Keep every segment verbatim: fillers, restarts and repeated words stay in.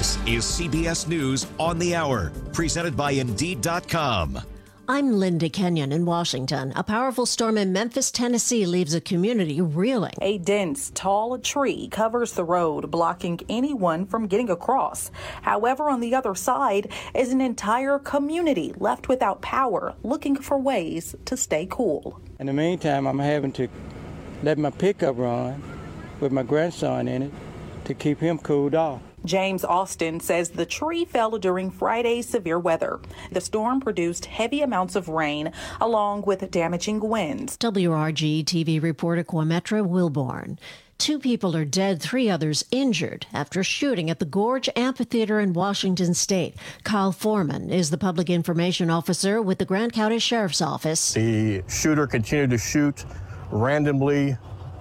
This is C B S News on the Hour, presented by Indeed dot com. I'm Linda Kenyon in Washington. A powerful storm in Memphis, Tennessee leaves a community reeling. A dense, tall tree covers the road, blocking anyone from getting across. However, on the other side is an entire community left without power, looking for ways to stay cool. In the meantime, I'm having to let my pickup run with my grandson in it to keep him cooled off. James Austin says the tree fell during Friday's severe weather. The storm produced heavy amounts of rain along with damaging winds. W R G T V reporter Quametra Wilborn. Two people are dead, three others injured after shooting at the Gorge Amphitheater in Washington State. Kyle Foreman is the public information officer with the Grant County Sheriff's Office. The shooter continued to shoot randomly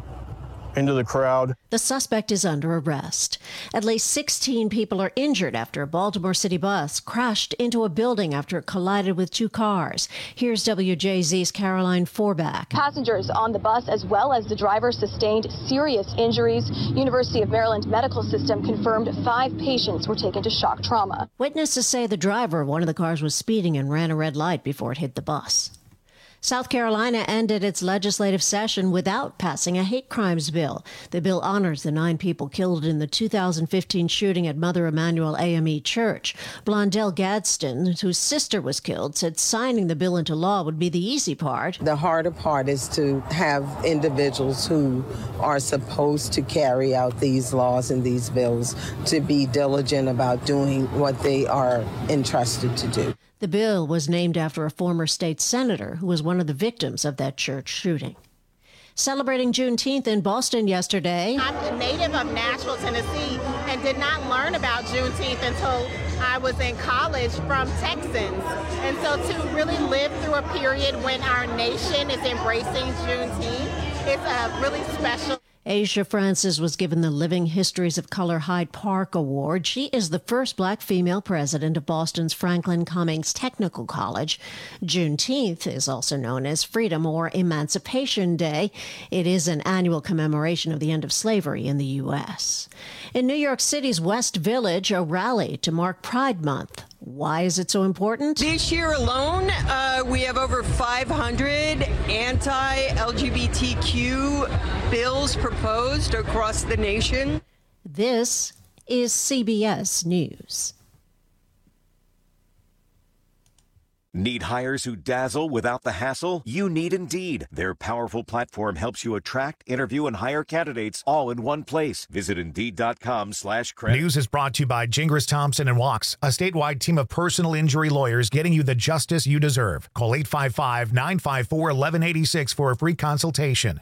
into the crowd. The suspect is under arrest. At least sixteen people are injured after a Baltimore City bus crashed into a building after it collided with two cars. Here's W J Z's Caroline Forback. Passengers on the bus as well as the driver sustained serious injuries. University of Maryland Medical System confirmed five patients were taken to shock trauma. Witnesses say the driver of one of the cars was speeding and ran a red light before it hit the bus. South Carolina ended its legislative session without passing a hate crimes bill. The bill honors the nine people killed in the two thousand fifteen shooting at Mother Emanuel A M E Church. Blondell Gadsden, whose sister was killed, said signing the bill into law would be the easy part. The harder part is to have individuals who are supposed to carry out these laws and these bills to be diligent about doing what they are entrusted to do. The bill was named after a former state senator who was one of the victims of that church shooting. Celebrating Juneteenth in Boston yesterday. I'm a native of Nashville, Tennessee, and did not learn about Juneteenth until I was in college from Texans. And so to really live through a period when our nation is embracing Juneteenth, it's a really special. Asia Francis was given the Living Histories of Color Hyde Park Award. She is the first black female president of Boston's Franklin Cummings Technical College. Juneteenth is also known as Freedom or Emancipation Day. It is an annual commemoration of the end of slavery in the U S. In New York City's West Village, a rally to mark Pride Month. Why is it so important? This year alone, uh, we have over five hundred anti-L G B T Q bills proposed across the nation. This is C B S News. Need hires who dazzle without the hassle? You need Indeed. Their powerful platform helps you attract, interview, and hire candidates all in one place. Visit Indeed.com slash credit. News is brought to you by Gingras Thompson and Walks, a statewide team of personal injury lawyers getting you the justice you deserve. Call eight five five, nine five four, one one eight six for a free consultation.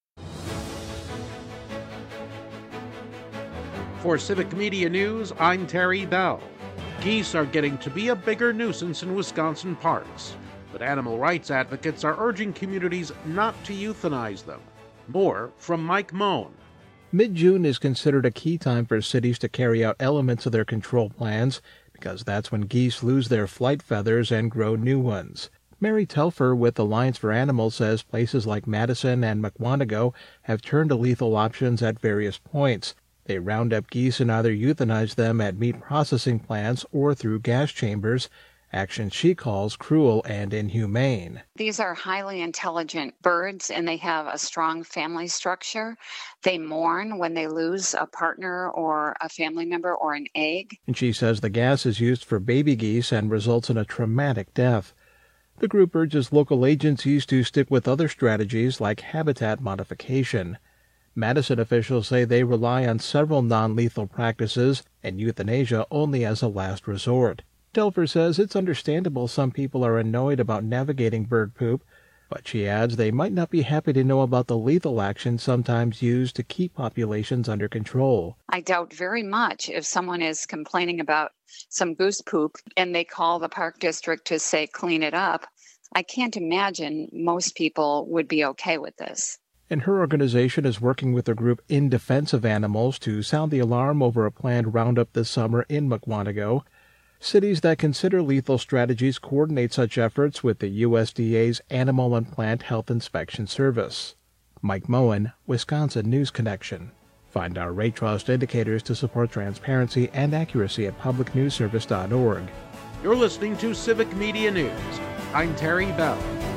For Civic Media News, I'm Terry Bell. Geese are getting to be a bigger nuisance in Wisconsin parks, but animal rights advocates are urging communities not to euthanize them. More from Mike Moen. Mid-June is considered a key time for cities to carry out elements of their control plans because that's when geese lose their flight feathers and grow new ones. Mary Telfer with Alliance for Animals says places like Madison and Mukwonago have turned to lethal options at various points. They round up geese and either euthanize them at meat processing plants or through gas chambers, action she calls cruel and inhumane. These are highly intelligent birds, and they have a strong family structure. They mourn when they lose a partner or a family member or an egg. And she says the gas is used for baby geese and results in a traumatic death. The group urges local agencies to stick with other strategies like habitat modification. Madison officials say they rely on several non-lethal practices and euthanasia only as a last resort. Telfer says it's understandable some people are annoyed about navigating bird poop, but she adds they might not be happy to know about the lethal action sometimes used to keep populations under control. I doubt very much if someone is complaining about some goose poop and they call the park district to say clean it up. I can't imagine most people would be okay with this. And her organization is working with the group In Defense of Animals to sound the alarm over a planned roundup this summer in Mukwonago. Cities that consider lethal strategies coordinate such efforts with the U S D A's Animal and Plant Health Inspection Service. Mike Moen, Wisconsin News Connection. Find our Rate Trust indicators to support transparency and accuracy at public news service dot org. You're listening to Civic Media News. I'm Terry Bell.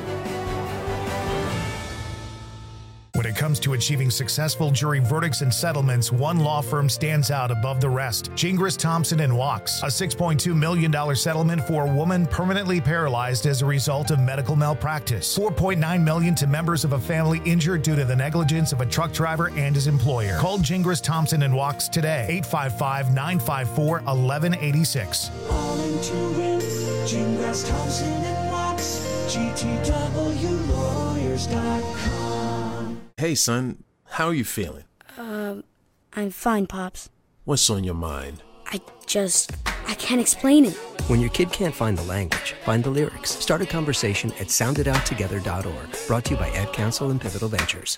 When it comes to achieving successful jury verdicts and settlements, one law firm stands out above the rest. Gingras, Thompson and Wachs. A six point two million dollars settlement for a woman permanently paralyzed as a result of medical malpractice. four point nine million dollars to members of a family injured due to the negligence of a truck driver and his employer. Call Gingras, Thompson and Wachs today. eight five five, nine five four, one one eight six. All into it. Gingras, Thompson and Wachs. G T W lawyers dot com. Hey, son, how are you feeling? Um, I'm fine, Pops. What's on your mind? I just, I can't explain it. When your kid can't find the language, find the lyrics. Start a conversation at sound it out together dot org. Brought to you by Ad Council and Pivotal Ventures.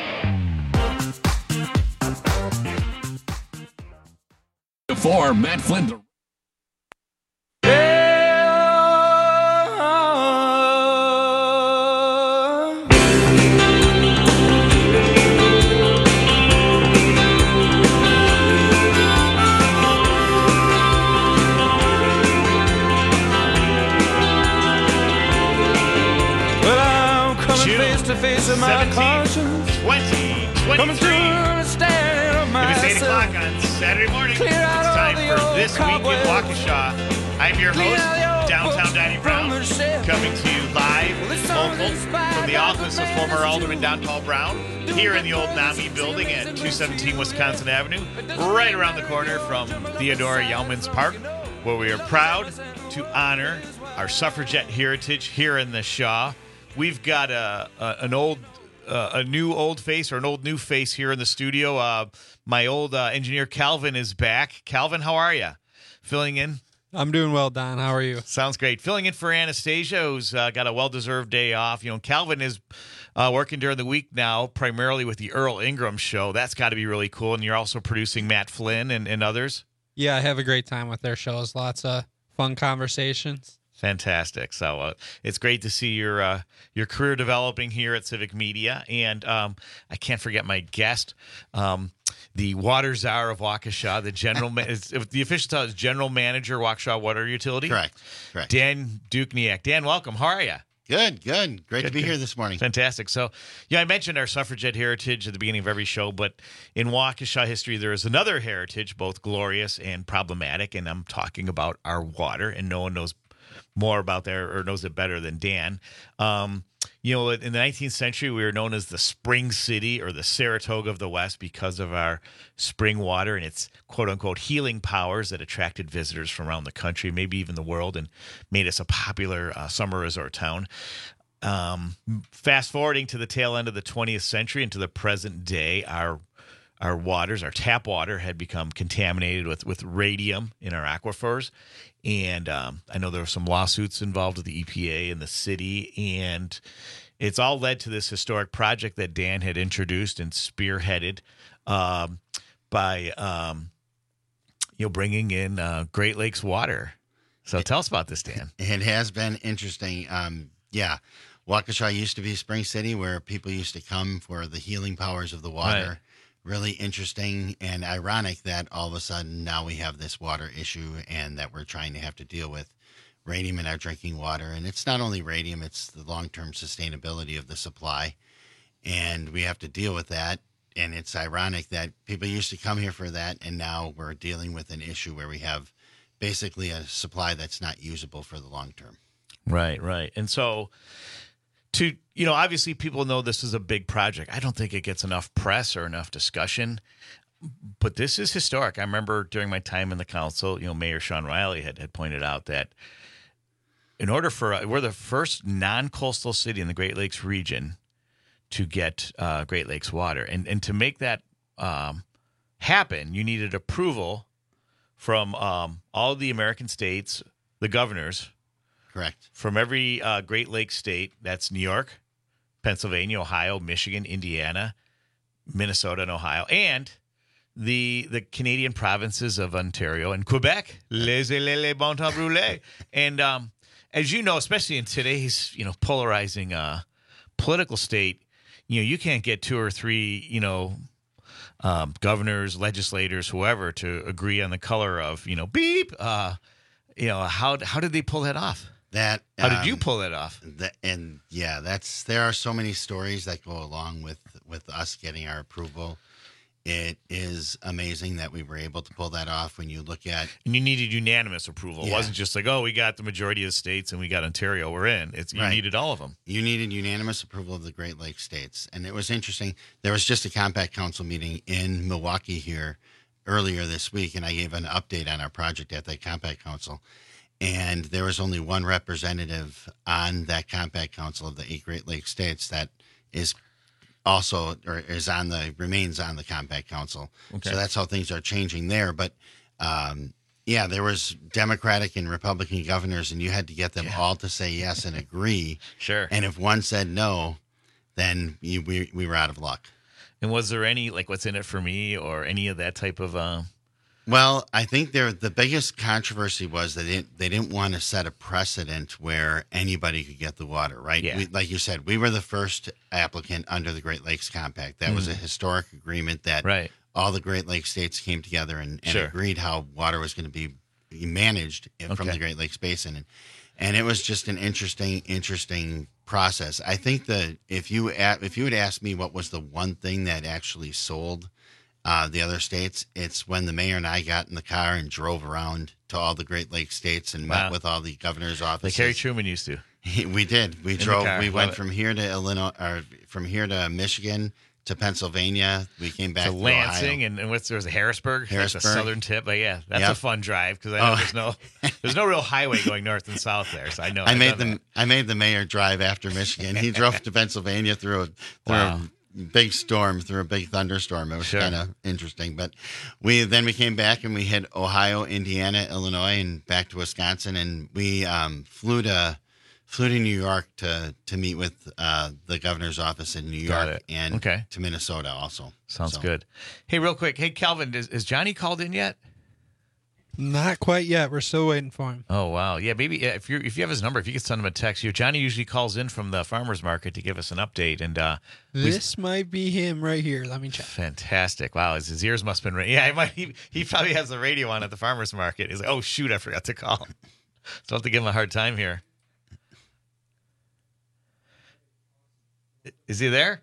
For Matt Flynn. Face of my conscience, twenty, coming to understand of myself. If it's eight o'clock on Saturday morning, it's time for This Week in Waukesha. I'm your host, Downtown Danny Brown, coming to you live, local, from the office of former Alderman Don Paul Brown, here in the old NAMI building at two seventeen Wisconsin Avenue, right around the corner from Theodora Yeomans Park, where we are proud to honor our suffragette heritage here in the Shaw. We've got a, a an old, uh, a new old face or an old new face here in the studio. Uh, my old uh, engineer Calvin is back. Calvin, how are you? Filling in. I'm doing well, Don. How are you? Sounds great. Filling in for Anastasia, who's uh, got a well-deserved day off. You know, Calvin is uh, working during the week now, primarily with the Earl Ingram Show. That's got to be really cool. And you're also producing Matt Flynn and, and others. Yeah, I have a great time with their shows. Lots of fun conversations. Fantastic. So uh, it's great to see your uh, your career developing here at Civic Media. And um, I can't forget my guest, um, the water czar of Waukesha, the general ma- is, the official title is General Manager, Waukesha Water Utility. Correct. Correct. Dan Dukniak. Dan, welcome. How are you? Good, good. Great good, to be good. here this morning. Fantastic. So, yeah, I mentioned our suffragette heritage at the beginning of every show, but in Waukesha history, there is another heritage, both glorious and problematic, and I'm talking about our water, and no one knows more about that or knows it better than Dan. Um, you know, in the nineteenth century, we were known as the Spring City or the Saratoga of the West because of our spring water and its quote-unquote healing powers that attracted visitors from around the country, maybe even the world, and made us a popular uh, summer resort town. Um, fast forwarding to the tail end of the twentieth century and to the present day, our our waters, our tap water, had become contaminated with, with radium in our aquifers. And um, I know there were some lawsuits involved with the E P A and the city. And it's all led to this historic project that Dan had introduced and spearheaded um, by, um, you know, bringing in uh, Great Lakes water. So tell us about this, Dan. It has been interesting. Um, yeah. Waukesha used to be a spring city where people used to come for the healing powers of the water. Right. Really interesting and ironic that all of a sudden now we have this water issue and that we're trying to have to deal with radium in our drinking water. And it's not only radium, it's the long-term sustainability of the supply. And we have to deal with that. And it's ironic that people used to come here for that, and now we're dealing with an issue where we have basically a supply that's not usable for the long term. Right, right. And so to, you know, obviously people know this is a big project. I don't think it gets enough press or enough discussion, but this is historic. I remember during my time in the council, you know, Mayor Sean Riley had, had pointed out that in order for, we're the first non-coastal city in the Great Lakes region to get uh, Great Lakes water. And, and to make that um, happen, you needed approval from um, all the American states, the governors. Correct. From every uh, Great Lakes state, that's New York, Pennsylvania, Ohio, Michigan, Indiana, Minnesota, and Ohio, and the the Canadian provinces of Ontario and Quebec. Les les bon temps brûlés. And um, as you know, especially in today's you know polarizing uh, political state, you know you can't get two or three you know um, governors, legislators, whoever, to agree on the color of, you know, beep. Uh, you know, how how did they pull that off? That how did you um, pull that off? That, and yeah, that's there are so many stories that go along with with us getting our approval. It is amazing that we were able to pull that off. When you look at, and you needed unanimous approval. Yeah. It wasn't just like, oh, we got the majority of states and we got Ontario, we're in. It's you Right. needed all of them. You needed unanimous approval of the Great Lakes states, and it was interesting. There was just a Compact Council meeting in Milwaukee here earlier this week, and I gave an update on our project at that Compact Council. And there was only one representative on that Compact Council of the eight Great Lakes states that is also or is on the remains on the Compact Council. Okay. So that's how things are changing there. But um, yeah, there was Democratic and Republican governors, and you had to get them Yeah. all to say yes and agree. Sure. And if one said no, then you, we we were out of luck. And was there any, like, what's in it for me or any of that type of... Uh... Well, I think there the biggest controversy was that they didn't, they didn't want to set a precedent where anybody could get the water, right? Yeah. We, like you said, we were the first applicant under the Great Lakes Compact. That was a Mhm. historic agreement that Right. all the Great Lakes states came together and, and Sure. agreed how water was going to be managed from Okay. the Great Lakes Basin. And, and it was just an interesting, interesting process. I think that if you a- if you had asked me what was the one thing that actually sold Uh, the other states, it's when the mayor and I got in the car and drove around to all the Great Lakes states and Wow. met with all the governor's Like offices. Harry Truman used to. We did. We In the drove. car. We Love went it. from here to Illinois, or from here to Michigan to Pennsylvania. We came back To to Lansing Ohio. and, and what's there's a Harrisburg, Harrisburg. That's the southern tip. But yeah, that's Yep. a fun drive because I know Oh. there's no there's no real highway going north and south there. So I know I I've made done the I made the mayor drive after Michigan. He drove to Pennsylvania through a through Wow. a big storm, through a big thunderstorm. It was Sure. kind of interesting. But we then we came back and we hit Ohio, Indiana, Illinois, and back to Wisconsin, and we um, flew to flew to New York to to meet with uh, the governor's office in New Got York it. and Okay. to Minnesota also. Sounds So- good. Hey, real quick. Hey, Calvin, is, is Johnny called in yet? Not quite yet. We're still waiting for him. Oh wow, yeah. Maybe yeah, if you if you have his number, if you could send him a text. You Johnny usually calls in from the farmers market to give us an update, and uh, we- This might be him right here. Let me check. fantastic. Wow, his, his ears must have been. Ra- yeah, he, might, he he probably has the radio on at the farmers market. He's like, oh shoot, I forgot to call. So I have to give him a hard time here. Is he there?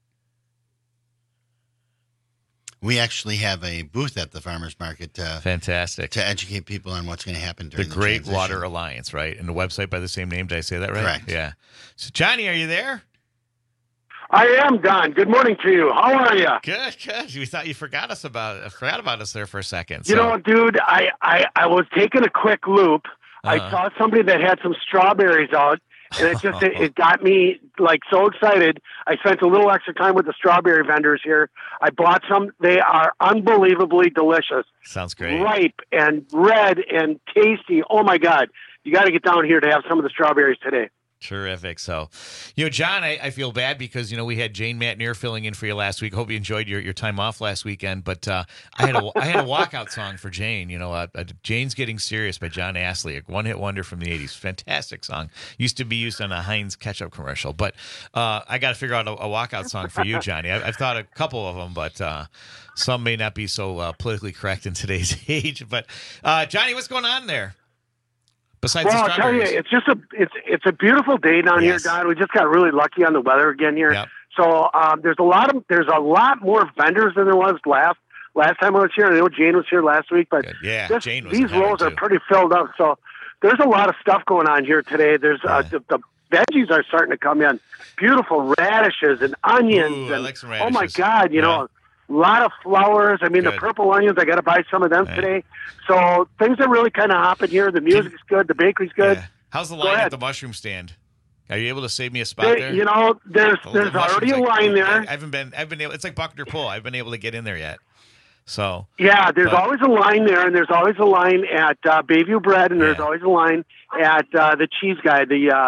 We actually have a booth at the farmers market to Fantastic. to educate people on what's going to happen during The the, Great transition. Water Alliance, right? And the website by the same name. Did I say that right? Correct. Yeah. So Johnny, are you there? I am, Don. Good morning to you. How are you? Good, good. We thought you forgot us about forgot about us there for a second. You so- know, dude, I, I, I was taking a quick loop. I Uh-huh. saw somebody that had some strawberries out, and it just it, it got me like so excited. I spent a little extra time with the strawberry vendors here. I bought some. They are unbelievably delicious. Sounds great. Ripe and red and tasty. Oh my God. You got to get down here to have some of the strawberries today. Terrific. So, you know, John, I, I feel bad because, you know, we had Jane Matnier filling in for you last week. Hope you enjoyed your, your time off last weekend. But uh, I had a I had a walkout song for Jane. You know, uh, uh, Jane's Getting Serious by John Astley, a one-hit wonder from the eighties. Fantastic song. Used to be used on a Heinz ketchup commercial. But uh, I got to figure out a, a walkout song for you, Johnny. I, I've thought a couple of them, but uh, some may not be so uh, politically correct in today's age. But, uh, Johnny, what's going on there? Besides Well, the I'll tell you, strawberries. it's just a it's it's a beautiful day down Yes. here, Don. We just got really lucky on the weather again here. Yep. So um, there's a lot of there's a lot more vendors than there was last last time I was here. I know Jane was here last week, but Yeah, this- Jane was these in rows heaven, are too. pretty filled up. So there's a lot of stuff going on here today. There's uh, the, the veggies are starting to come in. Beautiful radishes and onions. Ooh, I and, like some oh my radishes. God, you Yeah. know. A lot of flowers. I mean, Good. the purple onions, I got to buy some of them Right. today. So things are really kind of hopping here. The music's good. The bakery's good. Yeah. How's the Go line ahead. at the mushroom stand? Are you able to save me a spot They- there? you know, there's The- there's the already a mushrooms, I- line there. I haven't been. I've been able. It's like Buckner Pull. I've been able to get in there yet. So Yeah, there's but- always a line there, and there's always a line at uh, Bayview Bread, and there's Yeah. always a line at uh, the cheese guy, the uh,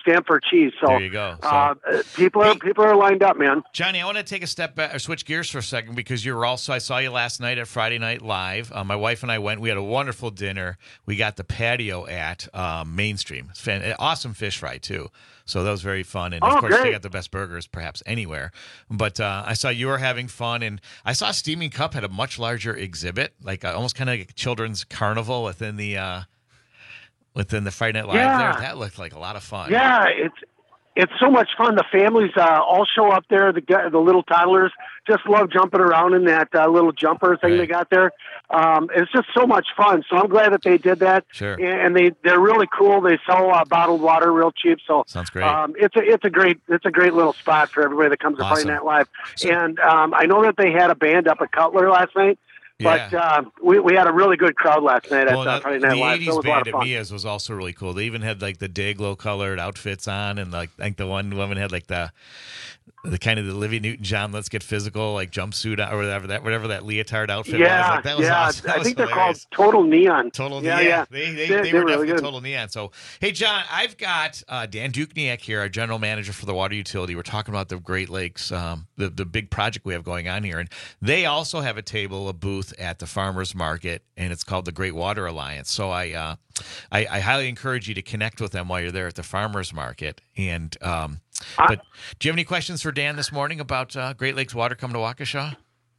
Stanford cheese. So there you go. So, uh, people are people are lined up, man. Johnny, I want to take a step back or switch gears for a second because you were also I saw you last night at Friday Night Live. Uh, my wife and I went. We had a wonderful dinner. We got the patio at um, Mainstream. It's fan- awesome fish fry too. So that was very fun. And, of oh, course, great. they got the best burgers perhaps anywhere. But uh, I saw you were having fun. And I saw Steaming Cup had a much larger exhibit, like uh, almost kind of like a children's carnival within the uh, within the Friday Night Live yeah. there. That looked like a lot of fun. Yeah, it's it's so much fun. The families uh, all show up there. The the little toddlers just love jumping around in that uh, little jumper thing right. they got there. Um, it's just so much fun. So I'm glad that they did that. Sure. And they they're really cool. They sell uh, bottled water real cheap. So sounds great. Um, it's a it's a great it's a great little spot for everybody that comes to Awesome. Friday Night Live. So, and um, I know that they had a band up at Cutler last night. Yeah. But uh, we we had a really good crowd last night well, at uh, Friday Night the Live. eighties So it was a lot band of at fun. Mia's was also really cool. They even had like the Dayglow colored outfits on, and like I think the one woman had like the the kind of the Olivia Newton-John Let's Get Physical like jumpsuit or whatever that whatever that leotard outfit yeah, was. Like, that was yeah. awesome. That I was think they're hilarious. called Total Neon. Total yeah, Neon. Yeah, They, they, they're, they they're were really definitely good. Total Neon. So, hey, John, I've got uh, Dan Dukniak here, our general manager for the water utility. We're talking about the Great Lakes, um, the, the big project we have going on here. And they also have a table, a booth at the farmers market, and it's called the Great Water Alliance. So I, uh, I, I highly encourage you to connect with them while you're there at the farmers market. And um, but do you have any questions for Dan this morning about uh, Great Lakes Water coming to Waukesha?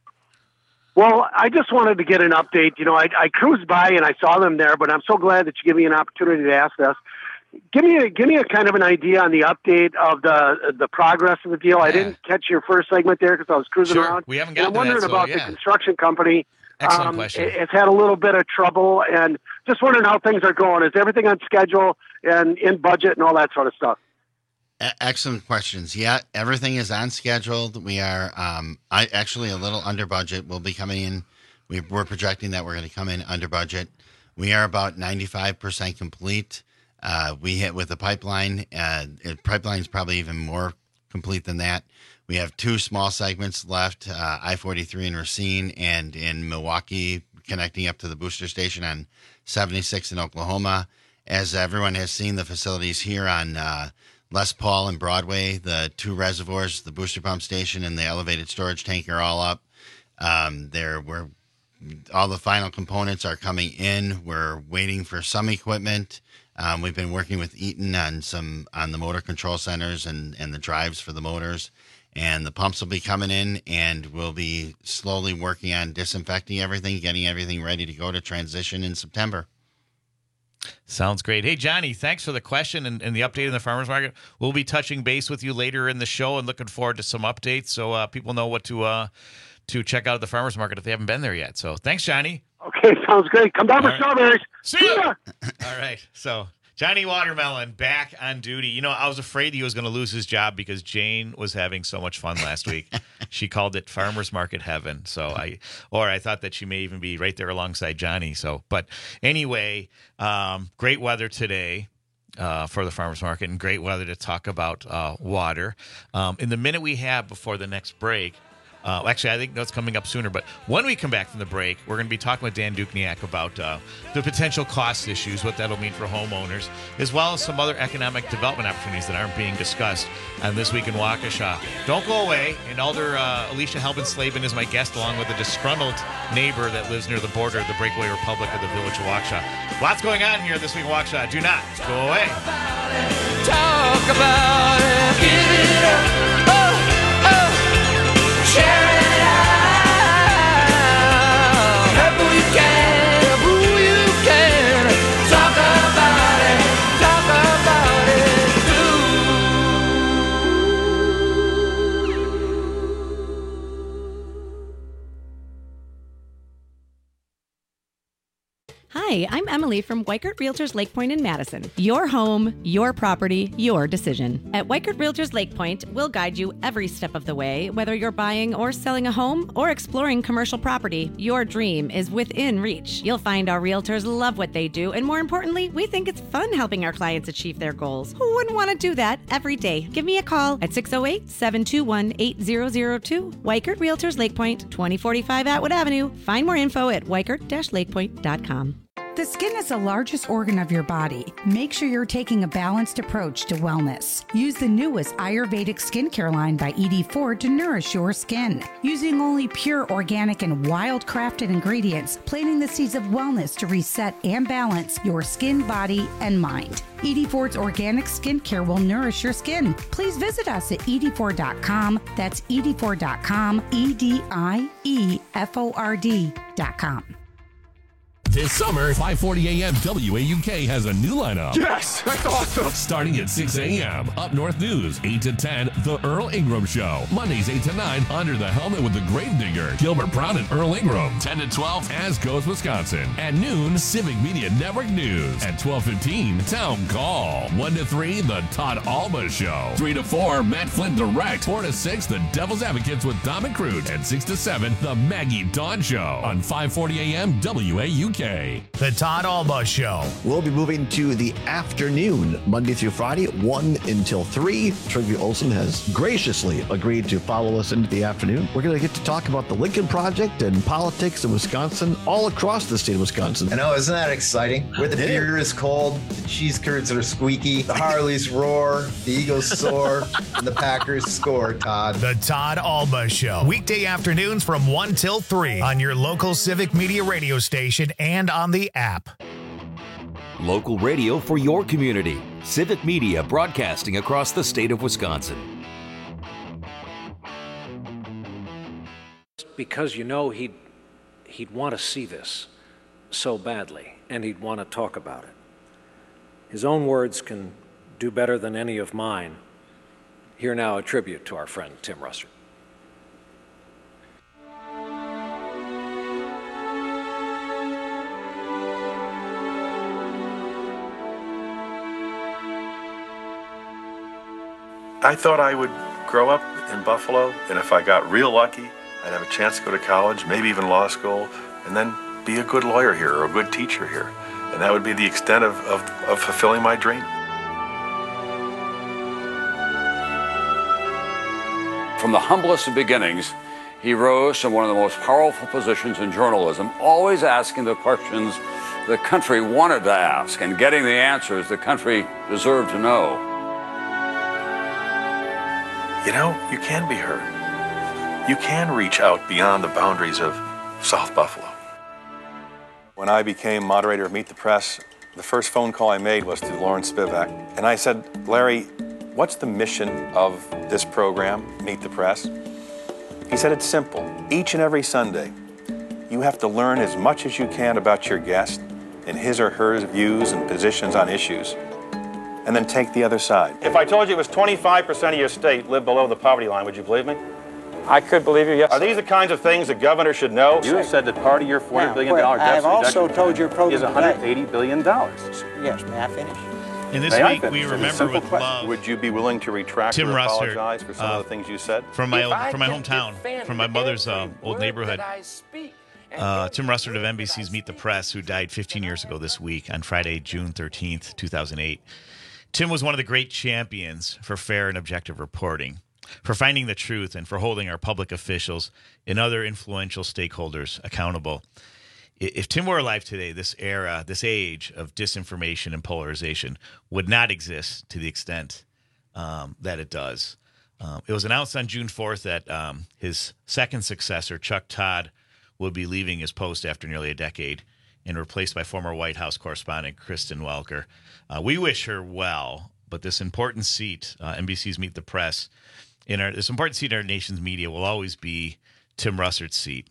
Well, I just wanted to get an update. You know, I, I cruised by and I saw them there, but I'm so glad that you give me an opportunity to ask this. Give me a give me a kind of an idea on the update of the the progress of the deal. Yeah. I didn't catch your first segment there because I was cruising sure. around. We haven't gotten and I'm wondering to that, so, about yeah. the construction company. Excellent um, question. It, it's had a little bit of trouble, and just wondering how things are going. Is everything on schedule and in budget and all that sort of stuff? Excellent questions. Yeah, everything is on schedule. We are um, I actually a little under budget. We'll be coming in. We, we're projecting that we're going to come in under budget. We are about ninety-five percent complete. Uh, we hit with the pipeline. Uh, it, pipeline's probably even more complete than that. We have two small segments left, uh, I forty-three in Racine and in Milwaukee, connecting up to the booster station on seventy-six in Oklahoma. As everyone has seen, the facilities here on uh, Les Paul and Broadway, the two reservoirs, the booster pump station and the elevated storage tank are all up. Um, there we're all the final components are coming in. We're waiting for some equipment. Um, we've been working with Eaton on some on the motor control centers and, and the drives for the motors. And the pumps will be coming in, and we'll be slowly working on disinfecting everything, getting everything ready to go to transition in September. Sounds great. Hey, Johnny, thanks for the question and, and the update in the farmers market. We'll be touching base with you later in the show and looking forward to some updates so uh, people know what to uh, to check out at the farmers market if they haven't been there yet. So thanks, Johnny. Okay, sounds great. Come down All for right. strawberries. See ya. All right. So Johnny Watermelon back on duty. You know, I was afraid he was going to lose his job because Jane was having so much fun last week. She called it farmers market heaven. So I, or I thought that she may even be right there alongside Johnny. So, but anyway, um, great weather today. Uh, for the farmers market and great weather to talk about uh, water. Um, in the minute we have before the next break, Uh, actually, I think that's coming up sooner. But when we come back from the break, we're going to be talking with Dan Dukniak about uh, the potential cost issues, what that'll mean for homeowners, as well as some other economic development opportunities that aren't being discussed on This Week in Waukesha. Don't go away. And Alder uh, Alicia Helbenslavin is my guest, along with a disgruntled neighbor that lives near the border of the breakaway republic of the village of Waukesha. Lots going on here this week in Waukesha. Do not go away. Talk about it. Give it up. Oh, oh. Share it out. Help who you can, help who you can. Talk about it, talk about it Hi, I'm Emily from Weikert Realtors Lake Point in Madison. Your home, your property, your decision. At Weikert Realtors Lake Point, we'll guide you every step of the way, whether you're buying or selling a home or exploring commercial property. Your dream is within reach. You'll find our realtors love what they do, and more importantly, we think it's fun helping our clients achieve their goals. Who wouldn't want to do that every day? Give me a call at six oh eight, seven two one, eight zero zero two. Weikert Realtors Lake Point, twenty forty-five Atwood Avenue. Find more info at weikert dash lakepoint dot com. The skin is the largest organ of your body. Make sure you're taking a balanced approach to wellness. Use the newest Ayurvedic skincare line by E D Ford to nourish your skin. Using only pure, organic, and wild-crafted ingredients, planting the seeds of wellness to reset and balance your skin, body, and mind. E D Ford's organic skincare will nourish your skin. Please visit us at E D ford dot com. That's E D ford dot com, E D I E F O R D dot com. This summer, five forty a.m. W A U K has a new lineup. Yes, that's awesome. Starting at six a.m. Up North News, eight to ten, The Earl Ingram Show. Mondays, eight to nine, Under the Helmet with the Gravedigger, Gilbert Brown and Earl Ingram. ten to twelve, As Goes Wisconsin. At noon, Civic Media Network News. At twelve fifteen, Town Call. one to three, The Todd Alba Show. three to four, Matt Flynn Direct. four to six, The Devil's Advocates with Dom and Crute. And six to seven, The Maggie Dawn Show. On five forty a.m. W A U K. The Todd Alba Show. We'll be moving to the afternoon, Monday through Friday, one until three. Trygve Olsen has graciously agreed to follow us into the afternoon. We're going to get to talk about the Lincoln Project and politics in Wisconsin, all across the state of Wisconsin. I know, isn't that exciting? Where the beer is cold, the cheese curds are squeaky, the Harleys roar, the Eagles soar, and the Packers score, Todd. The Todd Alba Show. Weekday afternoons from one till three on your local Civic Media radio station and on the app. Local radio for your community. Civic Media broadcasting across the state of Wisconsin. Because you know he'd, he'd want to see this so badly, and he'd want to talk about it. His own words can do better than any of mine. Here now a tribute to our friend Tim Russert. I thought I would grow up in Buffalo, and if I got real lucky, I'd have a chance to go to college, maybe even law school, and then be a good lawyer here or a good teacher here. And that would be the extent of, of, of fulfilling my dream. From the humblest of beginnings, he rose to one of the most powerful positions in journalism, always asking the questions the country wanted to ask and getting the answers the country deserved to know. You know, you can be heard. You can reach out beyond the boundaries of South Buffalo. When I became moderator of Meet the Press, the first phone call I made was to Lauren Spivak. And I said, Larry, what's the mission of this program, Meet the Press? He said, it's simple. Each and every Sunday, you have to learn as much as you can about your guest and his or her views and positions on issues, and then take the other side. If I told you it was twenty-five percent of your state lived below the poverty line, would you believe me? I could believe you, yes. Are these the kinds of things the governor should know? You said that part of your forty billion dollars I've also told your program is one hundred eighty billion dollars. Yes, may I finish? And this May week we remember with love. Would you be willing to retract Tim or Russert, apologize for some uh, of the things you said? From my old, from my hometown, from my mother's uh, old neighborhood. Uh, Tim Russert of N B C's Meet the Press, who died fifteen years ago this week on Friday, June thirteenth, two thousand eight. Tim was one of the great champions for fair and objective reporting, for finding the truth, and for holding our public officials and other influential stakeholders accountable. If Tim were alive today, this era, this age of disinformation and polarization would not exist to the extent um, that it does. Um, it was announced on June fourth that um, his second successor, Chuck Todd, would be leaving his post after nearly a decade and replaced by former White House correspondent Kristen Welker. Uh, we wish her well, but this important seat, uh, N B C's Meet the Press, in our this important seat in our nation's media will always be Tim Russert's seat.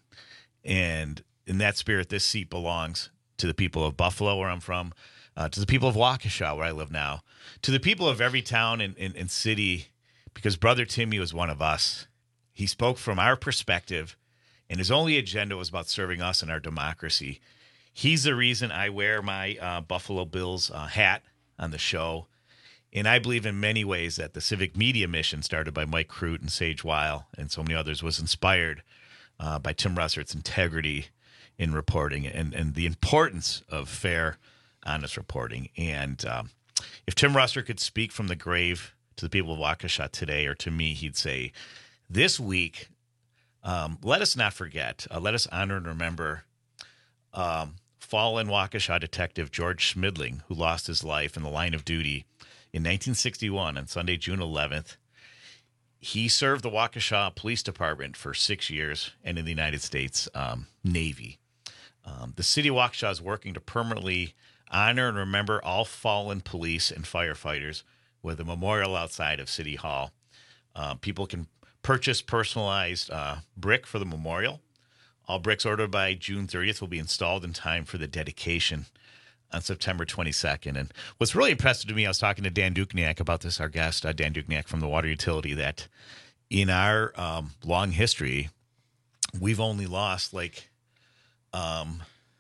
And in that spirit, this seat belongs to the people of Buffalo, where I'm from, uh, to the people of Waukesha, where I live now, to the people of every town and, and, and city, because Brother Timmy was one of us. He spoke from our perspective, and his only agenda was about serving us and our democracy. He's the reason I wear my uh, Buffalo Bills uh, hat on the show. And I believe in many ways that the civic media mission started by Mike Crute and Sage Weil and so many others was inspired uh, by Tim Russert's integrity in reporting and, and the importance of fair, honest reporting. And um, if Tim Russert could speak from the grave to the people of Waukesha today, or to me, he'd say, this week, um, let us not forget, uh, let us honor and remember um, fallen Waukesha detective George Schmidling, who lost his life in the line of duty in nineteen sixty-one on Sunday, June eleventh. He served the Waukesha Police Department for six years and in the United States um, Navy. Um, the city of Waukesha is working to permanently honor and remember all fallen police and firefighters with a memorial outside of City Hall. Uh, people can purchase personalized uh, brick for the memorial. All bricks ordered by June thirtieth will be installed in time for the dedication on September twenty-second. And what's really impressive to me, I was talking to Dan Dukniak about this, our guest, uh, Dan Dukniak from the Water Utility, that in our um, long history, we've only lost like um,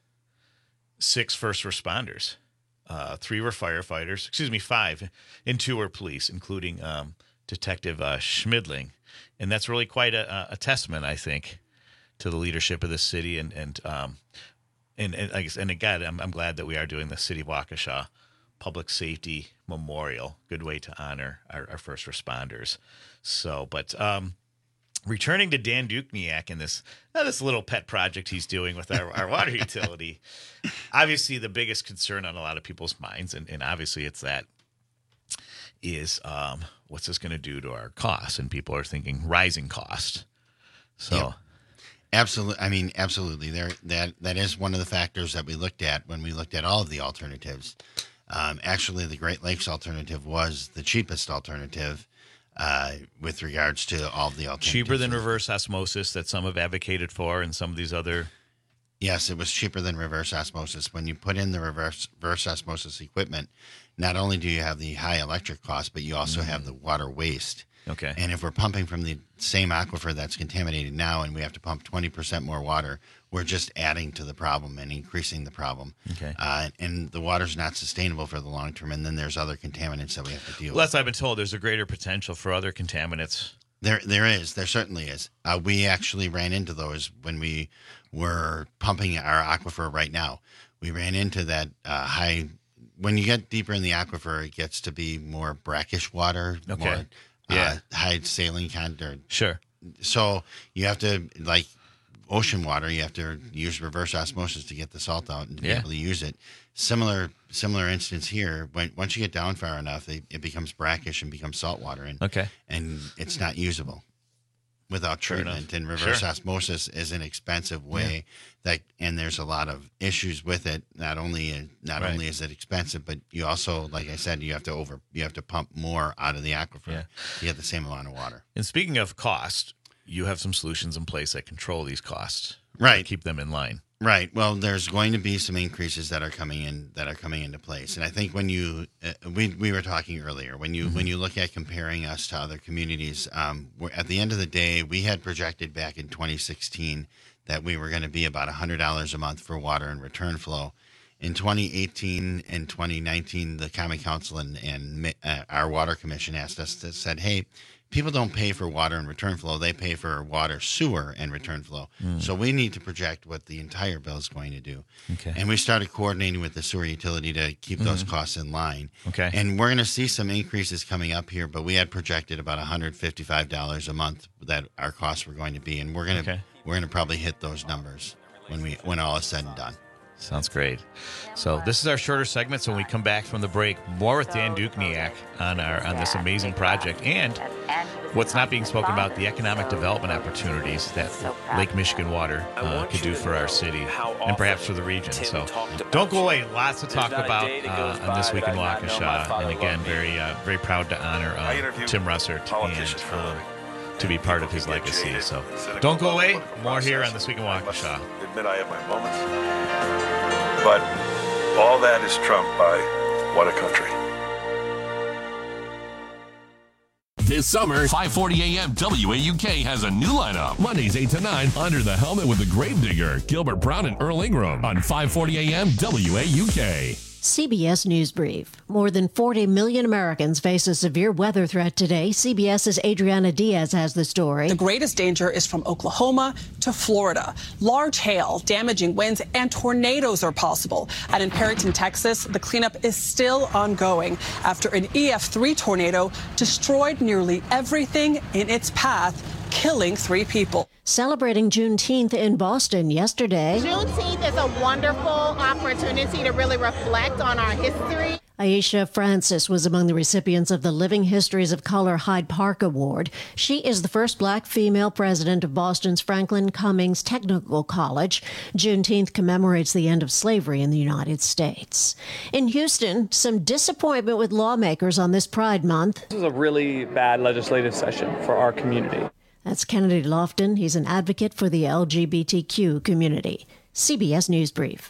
six first responders. Uh, three were firefighters, excuse me, five, and two were police, including um, Detective uh, Schmidling. And that's really quite a, a testament, I think, to the leadership of the city, and and um, and and, I guess, and again, I'm, I'm glad that we are doing the City of Waukesha Public Safety Memorial. Good way to honor our, our first responders. So, but um, returning to Dan Dukniak and this uh, this little pet project he's doing with our, our water utility, obviously the biggest concern on a lot of people's minds, and, and obviously it's that, is um, what's this going to do to our costs? And people are thinking rising cost. So. Yep. Absolutely. I mean, absolutely. There, that that is one of the factors that we looked at when we looked at all of the alternatives. Um, actually, the Great Lakes alternative was the cheapest alternative uh, with regards to all of the alternatives. Cheaper than reverse osmosis that some have advocated for, and some of these other. Yes, it was cheaper than reverse osmosis. When you put in the reverse, reverse osmosis equipment, not only do you have the high electric cost, but you also mm. have the water waste. Okay. And if we're pumping from the same aquifer that's contaminated now, and we have to pump twenty percent more water, we're just adding to the problem and increasing the problem. Okay. Uh, and the water's not sustainable for the long term. And then there's other contaminants that we have to deal well, with. As I've been told, there's a greater potential for other contaminants. There, there is. There certainly is. Uh, we actually ran into those when we were pumping our aquifer right now. We ran into that uh, high. When you get deeper in the aquifer, it gets to be more brackish water. Okay. More, Yeah. Uh, high saline content. Sure. So you have to, like ocean water, you have to use reverse osmosis to get the salt out and to Yeah. be able to use it. Similar similar instance here. When once you get down far enough, it, it becomes brackish and becomes salt water, and Okay. and it's not usable without Fair treatment. enough. And reverse Sure. osmosis is an expensive way that, and there's a lot of issues with it. Not only not Right. only is it expensive, but you also, like I said, you have to over you have to pump more out of the aquifer Yeah. to get the same amount of water. And speaking of cost, you have some solutions in place that control these costs. Right. Keep them in line. Right. Well, there's going to be some increases that are coming in that are coming into place, and I think when you uh, we we were talking earlier when you Mm-hmm. when you look at comparing us to other communities, um, we're, at the end of the day, we had projected back in twenty sixteen that we were going to be about one hundred dollars a month for water and return flow. In twenty eighteen and twenty nineteen, the Common Council and, and uh, our Water Commission asked us to said, hey, people don't pay for water and return flow. They pay for water, sewer, and return flow. Mm. So we need to project what the entire bill is going to do. Okay. And we started coordinating with the sewer utility to keep those Mhm. costs in line. Okay. And we're going to see some increases coming up here, but we had projected about one hundred fifty-five dollars a month that our costs were going to be, and we're going to Okay. we're going to probably hit those numbers when we when all is said and done. Sounds great. So this is our shorter segment. So when we come back from the break, more with Dan Dukniak on our on this amazing project and what's not being spoken about, the economic development opportunities that Lake Michigan Water uh, could do for our city and perhaps for the region. So don't go away. Lots to talk about uh, on This Week in Waukesha. And again, very uh, very proud to honor uh, Tim Russert and uh, to be part of his legacy. So don't go away. More here on This Week in Waukesha. Admit I have my moments, but all that is trumped by what a country. This summer, five forty a.m. W A U K has a new lineup. Mondays eight to nine, Under the Helmet with the Gravedigger, Gilbert Brown and Earl Ingram on five forty a.m. W A U K. C B S News Brief. More than forty million Americans face a severe weather threat today. CBS's Adriana Diaz has the story. The greatest danger is from Oklahoma to Florida. Large hail, damaging winds, and tornadoes are possible. And in Perryton, Texas, the cleanup is still ongoing after an E F three tornado destroyed nearly everything in its path, killing three people. Celebrating Juneteenth in Boston yesterday. Juneteenth is a wonderful opportunity to really reflect on our history. Aisha Francis was among the recipients of the Living Histories of Color Hyde Park Award. She is the first black female president of Boston's Franklin Cummings Technical College. Juneteenth commemorates the end of slavery in the United States. In Houston, some disappointment with lawmakers on this Pride Month. This is a really bad legislative session for our community. That's Kennedy Lofton. He's an advocate for the L G B T Q community. C B S News Brief.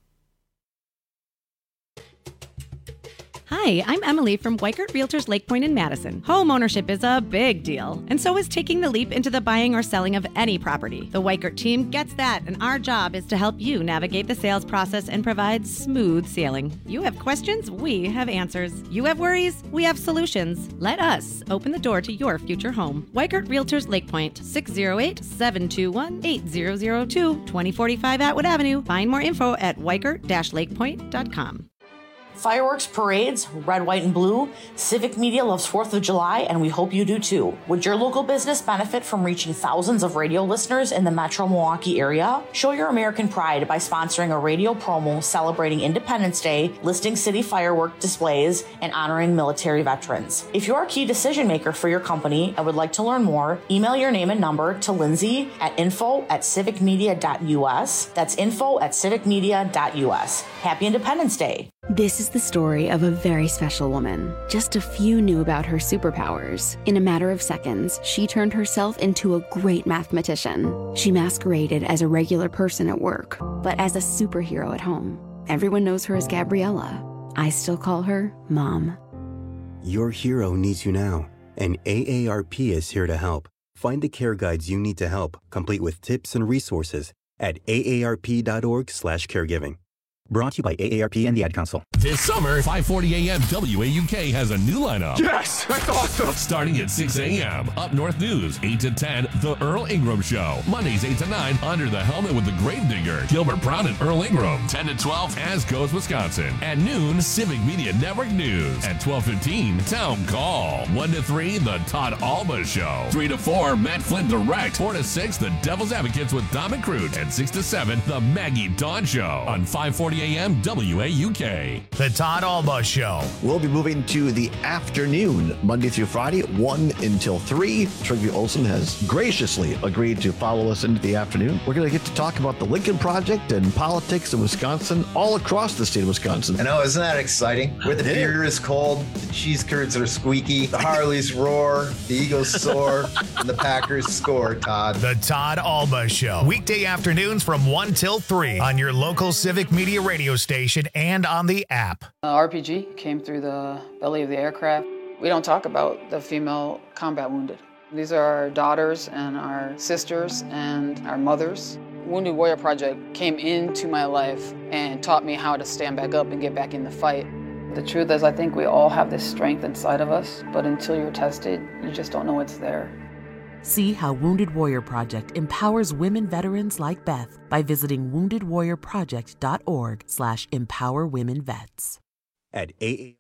Hi, I'm Emily from Weikert Realtors Lake Point in Madison. Home ownership is a big deal, and so is taking the leap into the buying or selling of any property. The Weikert team gets that, and our job is to help you navigate the sales process and provide smooth sailing. You have questions, we have answers. You have worries, we have solutions. Let us open the door to your future home. Weikert Realtors Lake Point, six oh eight, seven two one, eight zero zero two, twenty forty-five Atwood Avenue. Find more info at weikert dash lakepoint dot com. Fireworks, parades, red, white, and blue. Civic Media loves fourth of July, and we hope you do too. Would your local business benefit from reaching thousands of radio listeners in the metro Milwaukee area? Show your American pride by sponsoring a radio promo celebrating Independence Day, listing city firework displays, and honoring military veterans. If you're a key decision maker for your company and would like to learn more, email your name and number to Lindsay at info at civicmedia.us. That's info at civicmedia.us. Happy Independence Day. This is the story of a very special woman. Just a few knew about her superpowers. In a matter of seconds, she turned herself into a great mathematician. She masqueraded as a regular person at work, but as a superhero at home. Everyone knows her as Gabriella. I still call her Mom. Your hero needs you now, and A A R P is here to help. Find the care guides you need to help, complete with tips and resources at A A R P dot org slash caregiving. Brought to you by A A R P and the Ad Council. This summer, five forty a.m. W A U K has a new lineup. Yes, that's awesome. Starting at six a.m. Up North News, eight to ten, The Earl Ingram Show. Mondays, eight to nine, Under the Helmet with the Gravedigger. Gilbert Brown and Earl Ingram. ten to twelve, As Goes Wisconsin. At noon, Civic Media Network News. At twelve fifteen, Town Call. one to three, The Todd Alba Show. three to four, Matt Flynn Direct. four to six, The Devil's Advocates with Dom and Crute. And six to seven, The Maggie Dawn Show. On five forty a.m. W A U K. The Todd Alba Show. We'll be moving to the afternoon, Monday through Friday, one until three. Trigby Olson has graciously agreed to follow us into the afternoon. We're going to get to talk about the Lincoln Project and politics in Wisconsin, all across the state of Wisconsin. I know, isn't that exciting? Where the beer is cold, the cheese curds are squeaky, the Harleys roar, the Eagles soar, and the Packers score, Todd. The Todd Alba Show. Weekday afternoons from one till three on your local Civic Media radio station and on the app. Uh, R P G came through the belly of the aircraft. We don't talk about the female combat wounded. These are our daughters and our sisters and our mothers. Wounded Warrior Project came into my life and taught me how to stand back up and get back in the fight. The truth is, I think we all have this strength inside of us, but until you're tested, you just don't know it's there. See how Wounded Warrior Project empowers women veterans like Beth by visiting wounded warrior project dot org slash empower women vets. At A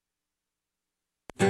A.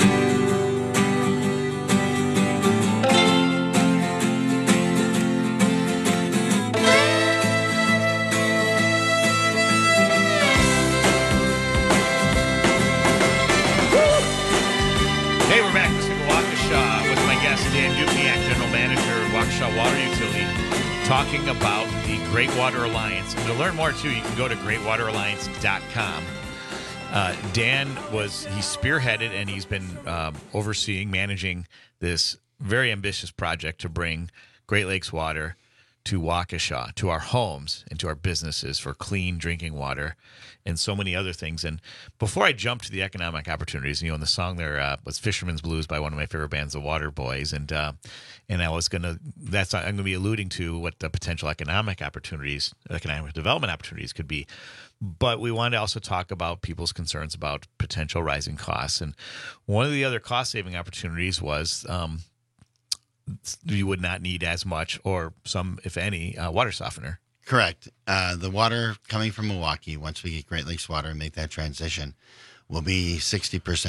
Hey, we're back. This is Waukesha with my guest, Dan Dupiak, General Manager of Waukesha Water Utility, talking about the Great Water Alliance. And to learn more, too, you can go to great water alliance dot com. Uh, Dan was, he spearheaded and he's been um, overseeing, managing this very ambitious project to bring Great Lakes water to Waukesha, to our homes and to our businesses for clean drinking water and so many other things. And before I jump to the economic opportunities, you know, and the song there uh, was Fisherman's Blues by one of my favorite bands, the Water Boys. And uh, and I was going to, that's, I'm going to be alluding to what the potential economic opportunities, economic development opportunities could be. But we wanted to also talk about people's concerns about potential rising costs. And one of the other cost-saving opportunities was um, you would not need as much or some, if any, uh, water softener. Correct. Uh, the water coming from Milwaukee, once we get Great Lakes water and make that transition, will be sixty percent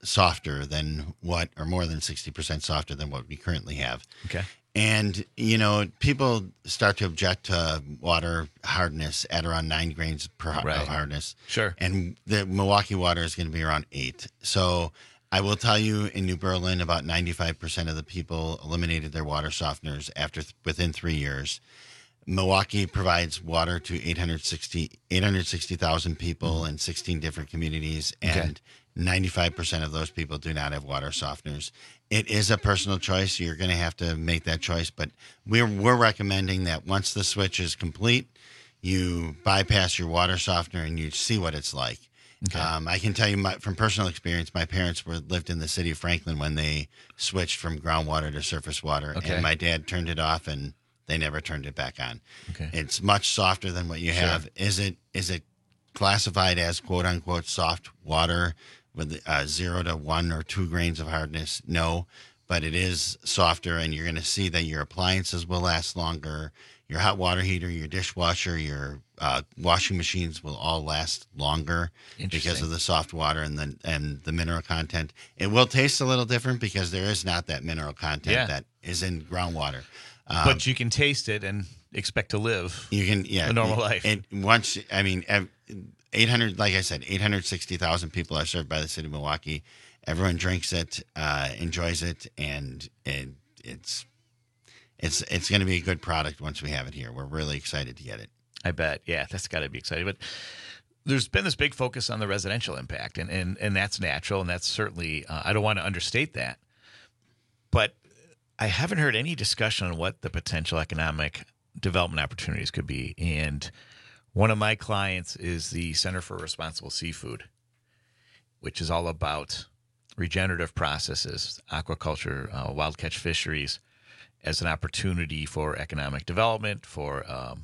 softer than what, or more than sixty percent softer than what we currently have. Okay. And, you know, people start to object to water hardness at around nine grains per Right. of hardness. Sure. And the Milwaukee water is going to be around eight. So I will tell you, in New Berlin, about ninety-five percent of the people eliminated their water softeners after within three years. Milwaukee provides water to eight hundred sixty thousand people mm-hmm. in sixteen different communities, and okay. ninety-five percent of those people do not have water softeners. It is a personal choice. You're going to have to make that choice, but we're we're recommending that once the switch is complete, you bypass your water softener and you see what it's like. Okay. Um, I can tell you my, from personal experience, my parents were lived in the city of Franklin when they switched from groundwater to surface water, okay. and my dad turned it off and they never turned it back on. Okay. It's much softer than what you Sure. have. Is it is it classified as quote unquote soft water with uh, zero to one or two grains of hardness? No, but it is softer, and you're going to see that your appliances will last longer. Your hot water heater, your dishwasher, your uh, washing machines will all last longer because of the soft water and the and the mineral content. It will taste a little different because there is not that mineral content Yeah. that is in groundwater. Um, But you can taste it and expect to live you can, yeah, a normal it- life. It, once, I mean, ev- eight hundred, like I said, eight hundred sixty thousand people are served by the city of Milwaukee. Everyone drinks it, uh, enjoys it, and it, it's it's it's going to be a good product once we have it here. We're really excited to get it. I bet. Yeah, that's got to be exciting. But there's been this big focus on the residential impact, and, and, and that's natural, and that's certainly, uh, I don't want to understate that. But I haven't heard any discussion on what the potential economic development opportunities could be. And one of my clients is the Center for Responsible Seafood, which is all about regenerative processes, aquaculture, uh, wild catch fisheries, as an opportunity for economic development, for um,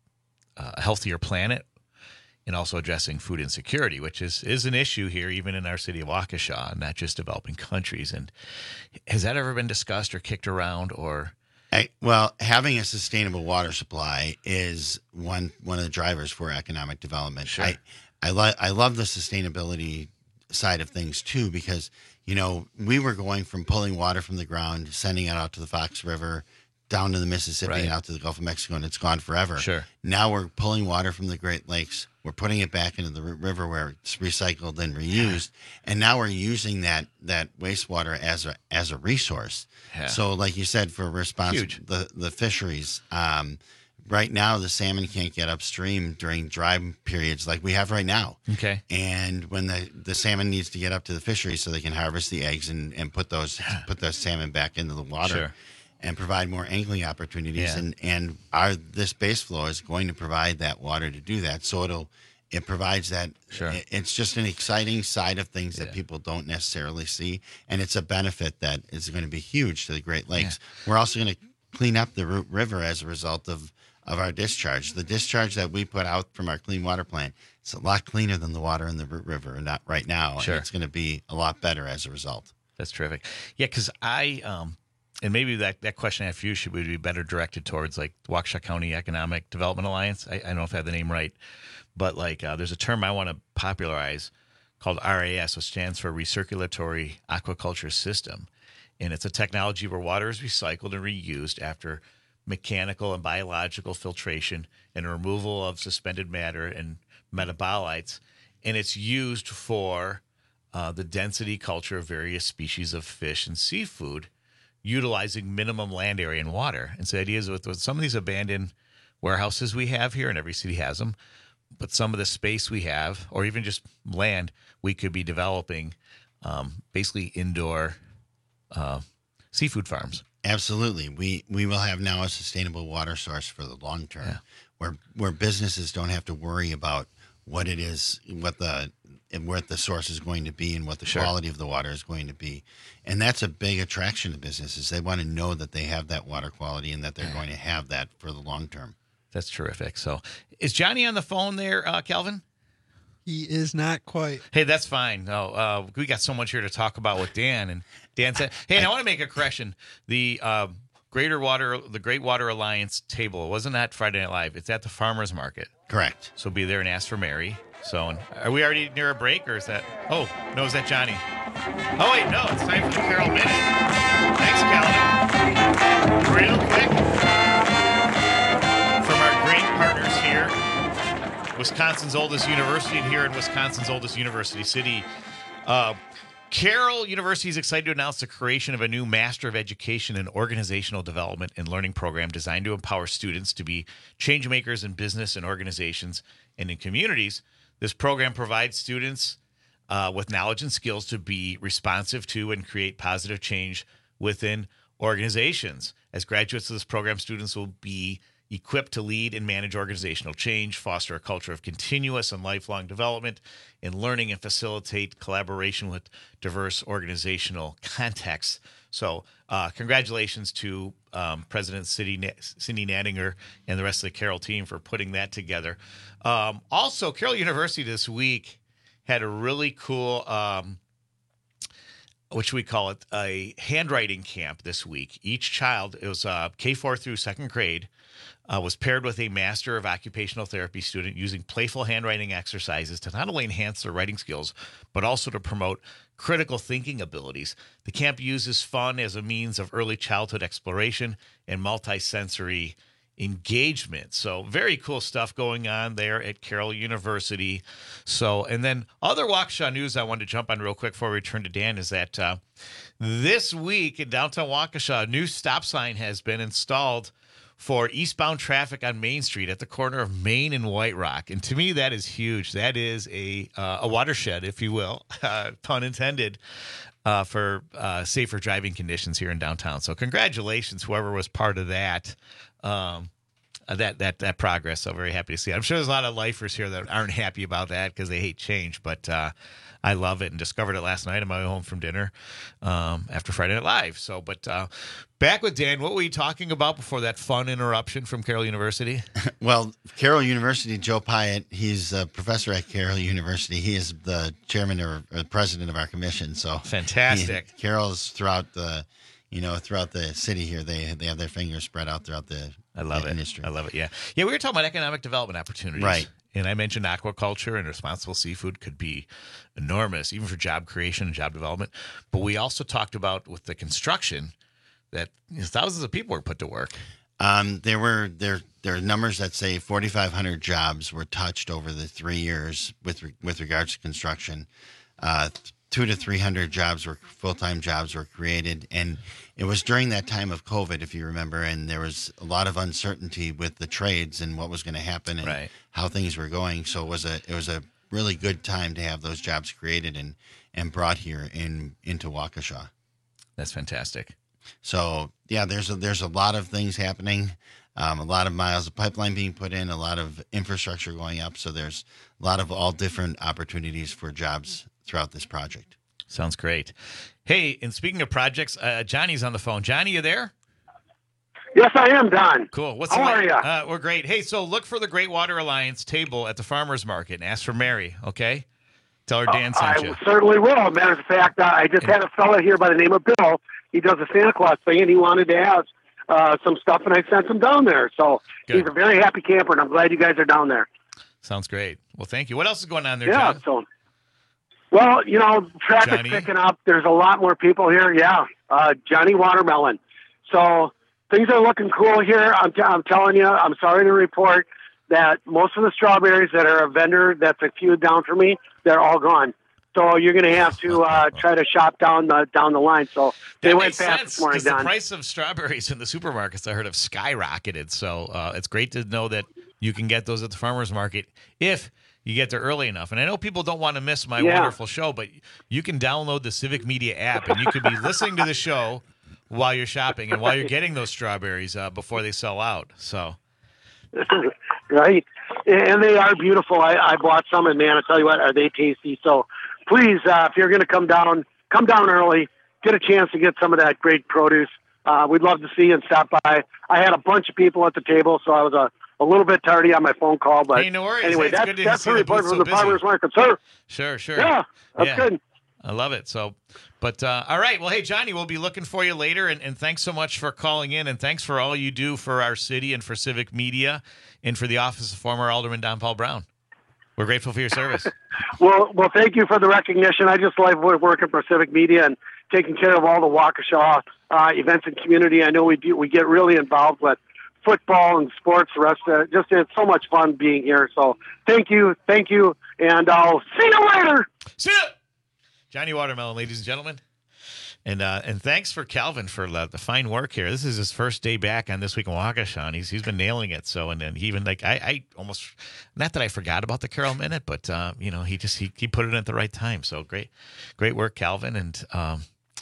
a healthier planet, and also addressing food insecurity, which is, is an issue here, even in our city of Waukesha, not just developing countries. And has that ever been discussed or kicked around? Or I, well, having a sustainable water supply is one one of the drivers for economic development. Sure. I I, lo- I love the sustainability side of things too, because you know we were going from pulling water from the ground, sending it out to the Fox River, down to the Mississippi, Right. and out to the Gulf of Mexico, and it's gone forever. Sure. Now we're pulling water from the Great Lakes. We're putting it back into the r- river where it's recycled and reused, and now we're using that that wastewater as a as a resource. Yeah. So, like you said, for response Huge. the the fisheries. Um, right now, the salmon can't get upstream during dry periods like we have right now. Okay. And when the, the salmon needs to get up to the fishery so they can harvest the eggs and, and put those put those salmon back into the water. Sure. And provide more angling opportunities, Yeah. and and our this base flow is going to provide that water to do that. So it'll it provides that. Sure. it- It's just an exciting side of things that people don't necessarily see, and it's a benefit that is going to be huge to the Great Lakes. We're also going to clean up the Root River as a result of of our discharge. The discharge that we put out from our clean water plant, it's a lot cleaner than the water in the Root River, and not right now. Sure. And it's going to be a lot better as a result. That's terrific. Yeah, because I, um, and maybe that, that question I have for you should be better directed towards like the Waukesha County Economic Development Alliance. I, I don't know if I have the name right, but like uh, there's a term I want to popularize called R A S, which stands for Recirculatory Aquaculture System. And it's a technology where water is recycled and reused after mechanical and biological filtration and removal of suspended matter and metabolites. And it's used for uh, the density culture of various species of fish and seafood, utilizing minimum land area and water. And so the idea is with, with some of these abandoned warehouses we have here, and every city has them, but some of the space we have, or even just land, we could be developing um, basically indoor uh, seafood farms. Absolutely. We we will have now a sustainable water source for the long term, where where businesses don't have to worry about what it is, what the and where the source is going to be, and what the Sure. quality of the water is going to be. And that's a big attraction to businesses. They want to know that they have that water quality and that they're going to have that for the long term. That's terrific. So is Johnny on the phone there, uh, Calvin? He is not quite. Hey, that's fine. No, uh, we got so much here to talk about with Dan, and Dan said, "Hey, and I want to make a correction. The uh, Greater Water, the Great Water Alliance table, it wasn't at Friday Night Live. It's at the Farmers Market. Correct. So be there and ask for Mary. So, and are we already near a break, or is that? Oh no, is that Johnny? Oh, wait, no, it's time for the Carroll Minute. Thanks, Calvin. Real quick, from our great partners here, Wisconsin's oldest university, and here in Wisconsin's oldest university city, uh, Carroll University is excited to announce the creation of a new Master of Education in Organizational Development and Learning program designed to empower students to be change makers in business and organizations and in communities. This program provides students uh, with knowledge and skills to be responsive to and create positive change within organizations. As graduates of this program, students will be equipped to lead and manage organizational change, foster a culture of continuous and lifelong development in learning, and facilitate collaboration with diverse organizational contexts. So uh, congratulations to um, President Cindy, Cindy Nattinger and the rest of the Carroll team for putting that together. Um, also, Carroll University this week had a really cool, um, what should we call it, a handwriting camp this week. Each child, it was uh, K four through second grade, Uh, was paired with a Master of Occupational Therapy student using playful handwriting exercises to not only enhance their writing skills, but also to promote critical thinking abilities. The camp uses fun as a means of early childhood exploration and multisensory engagement. So very cool stuff going on there at Carroll University. So, and then other Waukesha news I wanted to jump on real quick before we return to Dan is that uh, this week in downtown Waukesha, a new stop sign has been installed for eastbound traffic on Main Street at the corner of Main and White Rock. And to me, that is huge. That is a uh, a watershed, if you will, uh, pun intended, uh, for uh, safer driving conditions here in downtown. So congratulations, whoever was part of that. Um, uh, that that that progress. So very happy to see it. I'm sure there's a lot of lifers here that aren't happy about that because they hate change, but uh, I love it and discovered it last night on my way home from dinner um, after Friday Night Live. So, but uh, back with Dan, what were you talking about before that fun interruption from Carroll University? Well, Carroll University, Joe Pyatt, he's a professor at Carroll University. He is the chairman or, or president of our commission. So fantastic. He, Carroll's throughout the, you know, throughout the city here. They they have their fingers spread out throughout the. I love the it. Industry. I love it. Yeah, yeah. We were talking about economic development opportunities, right? And I mentioned aquaculture and responsible seafood could be enormous, even for job creation and job development. But we also talked about with the construction that you know, thousands of people were put to work. Um, there were there there are numbers that say forty-five hundred jobs were touched over the three years with re, with regards to construction. Uh, two to three hundred jobs were full time jobs were created, and it was during that time of COVID, if you remember, and there was a lot of uncertainty with the trades and what was going to happen and right. how things were going. So it was a it was a really good time to have those jobs created and and brought here in into Waukesha. That's fantastic. So yeah, there's a, there's a lot of things happening, um, a lot of miles of pipeline being put in, a lot of infrastructure going up. So there's a lot of all different opportunities for jobs throughout this project. Sounds great. Hey, and speaking of projects, uh, Johnny's on the phone. Johnny, you there? Yes, I am, Don. Cool. What's How the, are you? Uh, we're great. Hey, so look for the Great Water Alliance table at the Farmers Market and ask for Mary, okay? Tell her Dan sent I you. certainly will. Matter of fact, uh, I just had a fella here by the name of Bill. He does a Santa Claus thing, and he wanted to ask uh, some stuff, and I sent him down there. So Good. He's a very happy camper, and I'm glad you guys are down there. Sounds great. Well, thank you. What else is going on there, Yeah, John? so... Well, you know, traffic's Johnny? picking up. There's a lot more people here. Yeah, uh, Johnny Watermelon. So things are looking cool here. I'm, t- I'm telling you, I'm sorry to report that most of the strawberries that are a vendor that's a few down from me, they're all gone. So you're going to have to uh, try to shop down the down the line. So they That went makes fast sense this morning, because the Don. price of strawberries in the supermarkets, I heard, have skyrocketed. So uh, it's great to know that you can get those at the farmer's market if you get there early enough. And I know people don't want to miss my Yeah. wonderful show, but you can download the Civic Media app, and you can be listening to the show while you're shopping and while you're getting those strawberries uh, before they sell out. So, Right, and they are beautiful. I, I bought some, and man, I tell you what, are they tasty? So please, uh, if you're going to come down, come down early, get a chance to get some of that great produce. Uh, we'd love to see you and stop by. I had a bunch of people at the table, so I was a, a little bit tardy on my phone call. But hey, no worries. anyway, It's that's, good to that's see the the report booth from so the busy. farmers market, sir. Sure, sure. Yeah, that's Yeah. good. I love it. So, but uh, all right. Well, hey, Johnny, we'll be looking for you later. And, and thanks so much for calling in. And thanks for all you do for our city and for Civic Media and for the office of former Alderman Don Paul Brown. We're grateful for your service. Well, well, thank you for the recognition. I just love working for Civic Media and taking care of all the Waukesha uh, events and community. I know we do, we get really involved with football and sports. The rest of it. Just it's so much fun being here. So thank you, thank you, and I'll see you later. See ya, Johnny Watermelon, ladies and gentlemen. And uh, and thanks for Calvin for the, the fine work here. This is his first day back on This Week in Waukesha, and he's he's been nailing it. So and then he even like I, I almost not that I forgot about the Carol Minute, but uh, you know he just he, he put it in at the right time. So great, great work, Calvin. And um,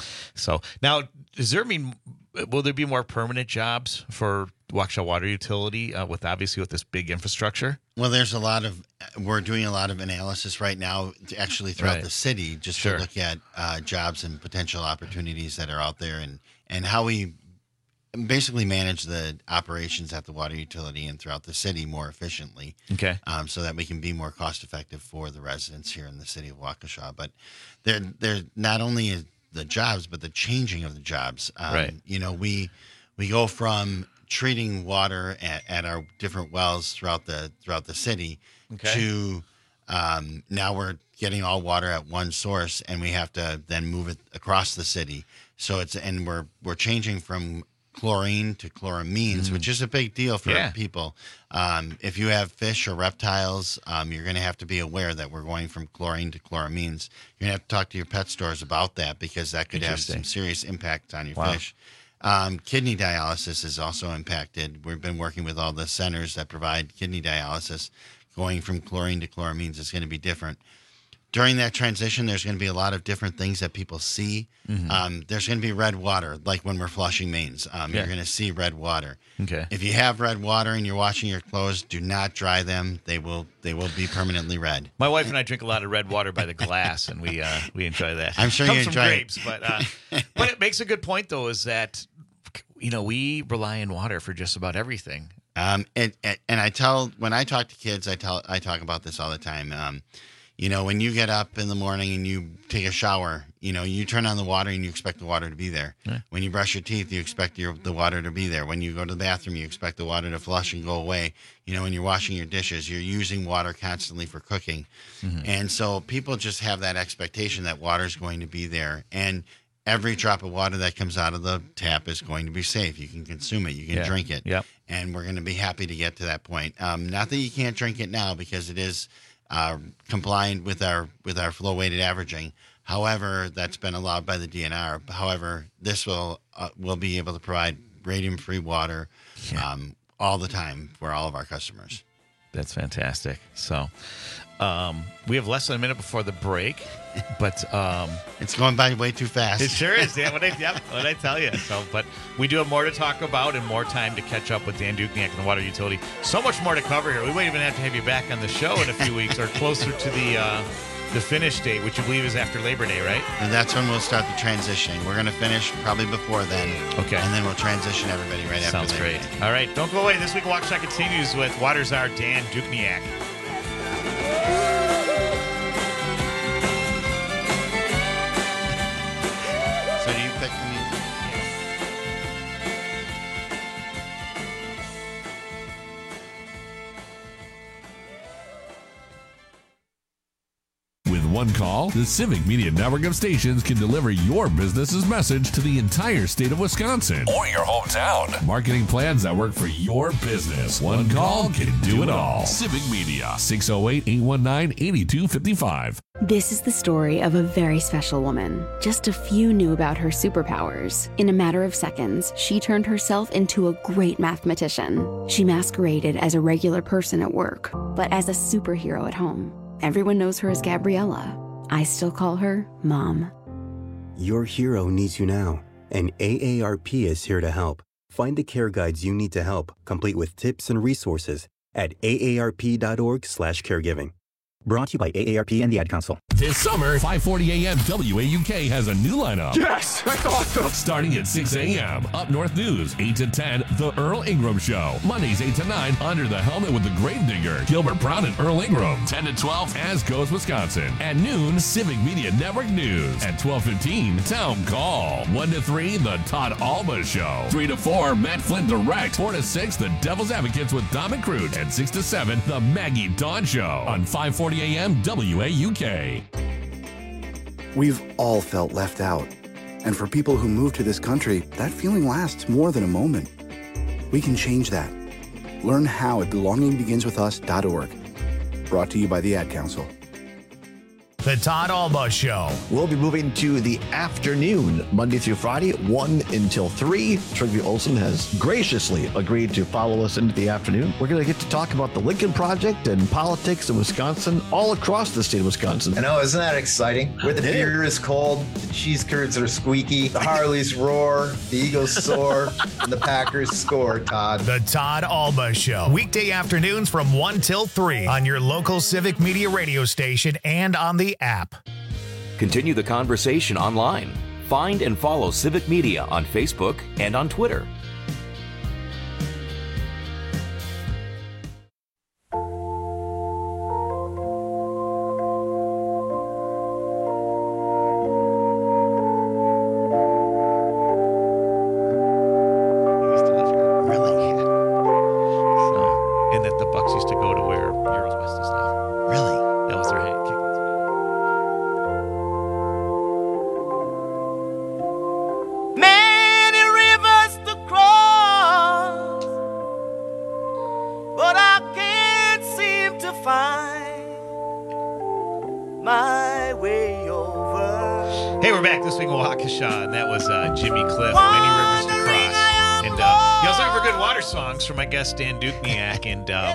so now does there mean will there be more permanent jobs for Waukesha Water Utility uh, with obviously with this big infrastructure? Well, there's a lot of we're doing a lot of analysis right now, to actually throughout Right. the city, just Sure. to look at uh, jobs and potential opportunities that are out there, and and how we basically manage the operations at the water utility and throughout the city more efficiently. Okay. Um, so that we can be more cost effective for the residents here in the city of Waukesha. But they're they're not only the jobs, but the changing of the jobs. Um, Right. You know, we we go from treating water at, at our different wells throughout the throughout the city Okay. to um, now we're getting all water at one source, and we have to then move it across the city. So it's and we're we're changing from chlorine to chloramines, which is a big deal for Yeah. people. Um, if you have fish or reptiles, um, you're going to have to be aware that we're going from chlorine to chloramines. You're going to have to talk to your pet stores about that, because that could have Interesting. some serious impact on your Wow. fish. Um, kidney dialysis is also impacted. We've been working with all the centers that provide kidney dialysis. Going from chlorine to chloramines is going to be different. During that transition, there's going to be a lot of different things that people see. Mhm. Um, there's going to be red water, like when we're flushing mains. Um, Yeah. You're going to see red water. Okay. If you have red water and you're washing your clothes, do not dry them. They will they will be permanently red. My wife and I drink a lot of red water by the glass, and we uh, we enjoy that. I'm sure Comes you from enjoy it. grapes, but uh, but it makes a good point though. Is that you know we rely on water for just about everything. Um, and, and and I tell when I talk to kids, I tell I talk about this all the time. Um, you know, when you get up in the morning and you take a shower, you know, you turn on the water and you expect the water to be there. Yeah. When you brush your teeth, you expect your the water to be there. When you go to the bathroom, you expect the water to flush and go away. You know, when you're washing your dishes, you're using water constantly for cooking. Mhm. And so people just have that expectation that water is going to be there. And every drop of water that comes out of the tap is going to be safe. You can consume it. You can Yeah. drink it. Yep. And we're going to be happy to get to that point. Um, not that you can't drink it now, because it is uh, compliant with our with our flow weighted averaging. However, that's been allowed by the D N R. However, this will uh, will be able to provide radium free water um, all the time for all of our customers. That's fantastic. So um, we have less than a minute before the break, but um, it's going by way too fast. It sure is, Dan. What I, yep, what I tell you. So, but we do have more to talk about and more time to catch up with Dan Dukniak and the Water Utility. So much more to cover here. We might even have to have you back on the show in a few weeks or closer to the uh, the finish date, which you believe is after Labor Day, right? And that's when we'll start the transitioning. We're going to finish probably before then. Okay. And then we'll transition everybody right after Sounds Labor great. Day. All right, don't go away. This week, Waukesha continues with Water Czar Dan Dukniak. So do you pick the music? With one call, the Civic Media Network of stations can deliver your business's message to the entire state of Wisconsin or your hometown. Marketing plans that work for your business. One call can do it all. Civic Media, six oh eight, eight one nine, eight two five five. This is the story of a very special woman. Just a few knew about her superpowers. In a matter of seconds, she turned herself into a great mathematician. She masqueraded as a regular person at work, but as a superhero at home. Everyone knows her as Gabriella. I still call her Mom. Your hero needs you now, and A A R P is here to help. Find the care guides you need to help, complete with tips and resources at A A R P dot org slash caregiving. Brought to you by A A R P and the Ad Council. This summer, five forty a.m. W A U K has a new lineup. Yes, that's awesome. Starting at six a.m. Up North News, eight to ten, The Earl Ingram Show. Mondays, eight to nine, Under the Helmet with the Gravedigger, Gilbert Brown and Earl Ingram. ten to twelve, As Goes Wisconsin. At noon, Civic Media Network News. At twelve fifteen, Town Call. one to three, The Todd Alba Show. three to four, Matt Flint Direct. four to six, The Devil's Advocates with Dom and Cruz. And six to seven, The Maggie Dawn Show. On five forty a.m. W A U K. We've all felt left out. And for people who move to this country, that feeling lasts more than a moment. We can change that. Learn how at belonging begins with us dot org. Brought to you by the Ad Council. The Todd Alba Show. We'll be moving to the afternoon, Monday through Friday, one until three. Trygve Olsen has graciously agreed to follow us into the afternoon. We're going to get to talk about the Lincoln Project and politics in Wisconsin, all across the state of Wisconsin. I know, isn't that exciting? Where the beer is cold, the cheese curds are squeaky, the Harleys roar, the Eagles soar, and the Packers score, Todd. The Todd Alba Show. Weekday afternoons from one till three on your local Civic Media radio station and on the app. Continue the conversation online. Find and follow Civic Media on Facebook and on Twitter. And that the Bucks used to go to where Heroes West is now. Really? That was their head kick. Many rivers to cross, but I can't seem to find my way over. Hey, we're back this week in Waukesha, and that was uh, Jimmy Cliff, Many Rivers to Cross. And uh, he was looking for good water songs from my guest, Dan Dukniak, and um,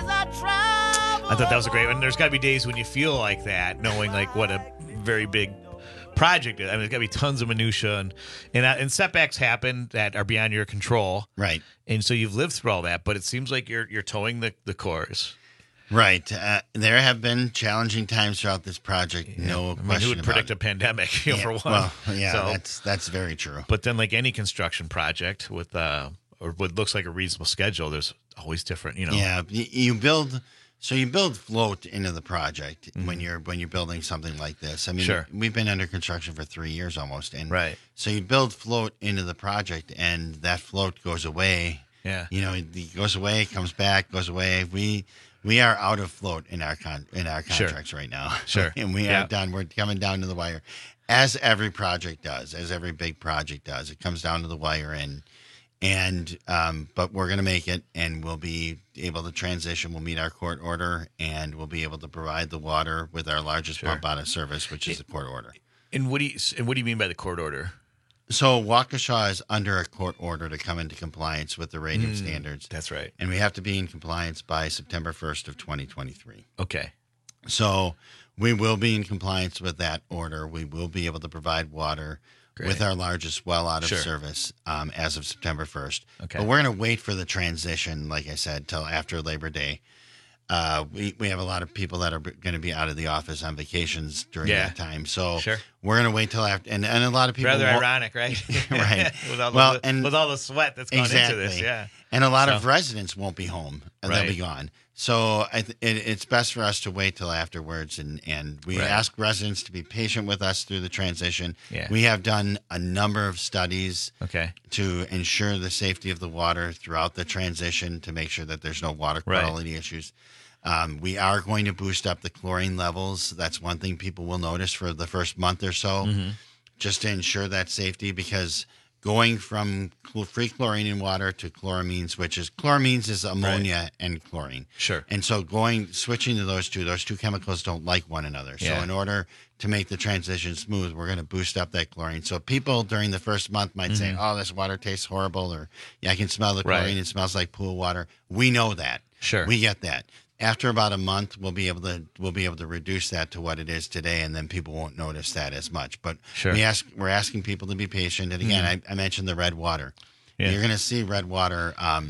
I thought that was a great one. There's got to be days when you feel like that, knowing like what a very big project is. I mean, there's got to be tons of minutia, and and, uh, and setbacks happen that are beyond your control. Right. And so you've lived through all that, but it seems like you're you're towing the, the course. Right. Uh, there have been challenging times throughout this project. Yeah. No I mean, question who would about predict it. a pandemic, you know, Yeah, for one? Well, yeah, So- that's that's very true. But then, like any construction project with uh, or what looks like a reasonable schedule, there's always different, you know. Yeah, you, you build so you build float into the project Mhm. when you're when you're building something like this. I mean, Sure. we've been under construction for three years almost, and Right. so you build float into the project, and that float goes away. Yeah. You know, it goes away, comes back, goes away. We we are out of float in our con in our Sure. contracts right now. Sure. and we Yeah. are done. We're coming down to the wire, as every project does, as every big project does. It comes down to the wire, and and um, but we're going to make it, and we'll be able to transition. We'll meet our court order, and we'll be able to provide the water with our largest Sure. pump out of service, which is the court order. And what do you and what do you mean by the court order? So Waukesha is under a court order to come into compliance with the rating Mm, standards. That's right. And we have to be in compliance by September first of twenty twenty-three. Okay. So we will be in compliance with that order. We will be able to provide water Great. with our largest well out of Sure. service um, as of September first. Okay. But we're going to wait for the transition, like I said, till after Labor Day. Uh, we, we have a lot of people that are going to be out of the office on vacations during Yeah. that time. So Sure. we're going to wait till after. And, and a lot of people. Rather won't- ironic, right? right. with all well, the, and with all the sweat that's gone exactly. into this, yeah. And a lot So- of residents won't be home; they'll Right. be gone. So I th- it, it's best for us to wait till afterwards, and and we Right. ask residents to be patient with us through the transition. Yeah. We have done a number of studies Okay. to ensure the safety of the water throughout the transition, to make sure that there's no water Right. quality issues. Um, we are going to boost up the chlorine levels. That's one thing people will notice for the first month or so, Mhm. just to ensure that safety, because going from cl- free chlorine in water to chloramines, which is chloramines is ammonia and chlorine. Sure. And so going switching to those two, those two chemicals don't like one another. So Yeah. in order to make the transition smooth, we're going to boost up that chlorine. So people during the first month might say, Mhm. "Oh, this water tastes horrible," or "Yeah, I can smell the Right. chlorine. It smells like pool water." We know that. Sure. We get that. After about a month, we'll be able to we'll be able to reduce that to what it is today, and then people won't notice that as much. But Sure. we ask we're asking people to be patient. And again, Mhm. I, I mentioned the red water. Yeah. You're going to see red water um,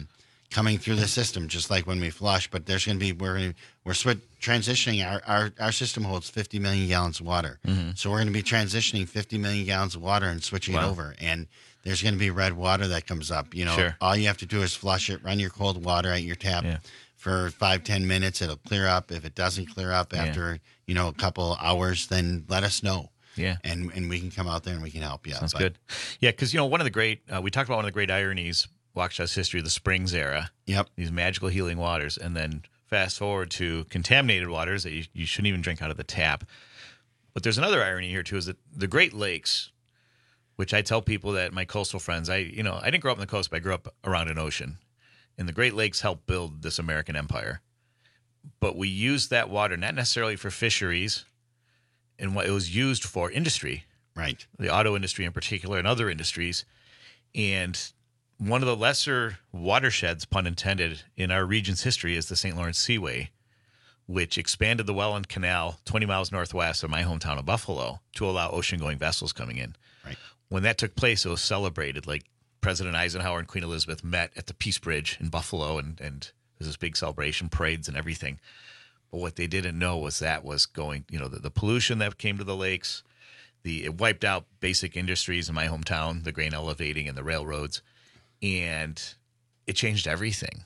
coming through the system, just like when we flush. But there's going to be we're going to we're sw- transitioning. Our, our our system holds fifty million gallons of water, Mm-hmm. so we're going to be transitioning fifty million gallons of water and switching Wow. it over. And there's going to be red water that comes up. You know, Sure. all you have to do is flush it, run your cold water at your tap Yeah. for five ten minutes. It'll clear up. If it doesn't clear up Yeah. after you know a couple hours, then let us know. Yeah. And and we can come out there and we can help you. Sounds But- good. Yeah, because you know one of the great uh, we talked about one of the great ironies Waukesha's history, the Springs era. Yep. These magical healing waters, and then fast forward to contaminated waters that you, you shouldn't even drink out of the tap. But there's another irony here too, is that the Great Lakes, which I tell people that my coastal friends, I you know I didn't grow up on the coast, but I grew up around an ocean, and the Great Lakes helped build this American empire. But we used that water not necessarily for fisheries, and what it was used for industry. Right. The auto industry in particular and other industries. And one of the lesser watersheds, pun intended, in our region's history is the Saint Lawrence Seaway, which expanded the Welland Canal twenty miles northwest of my hometown of Buffalo to allow ocean-going vessels coming in. Right. When that took place, it was celebrated. Like President Eisenhower and Queen Elizabeth met at the Peace Bridge in Buffalo, and, and there's this big celebration, parades and everything. But what they didn't know was that was going, you know, the, the pollution that came to the lakes, the it wiped out basic industries in my hometown, the grain elevating and the railroads, and it changed everything,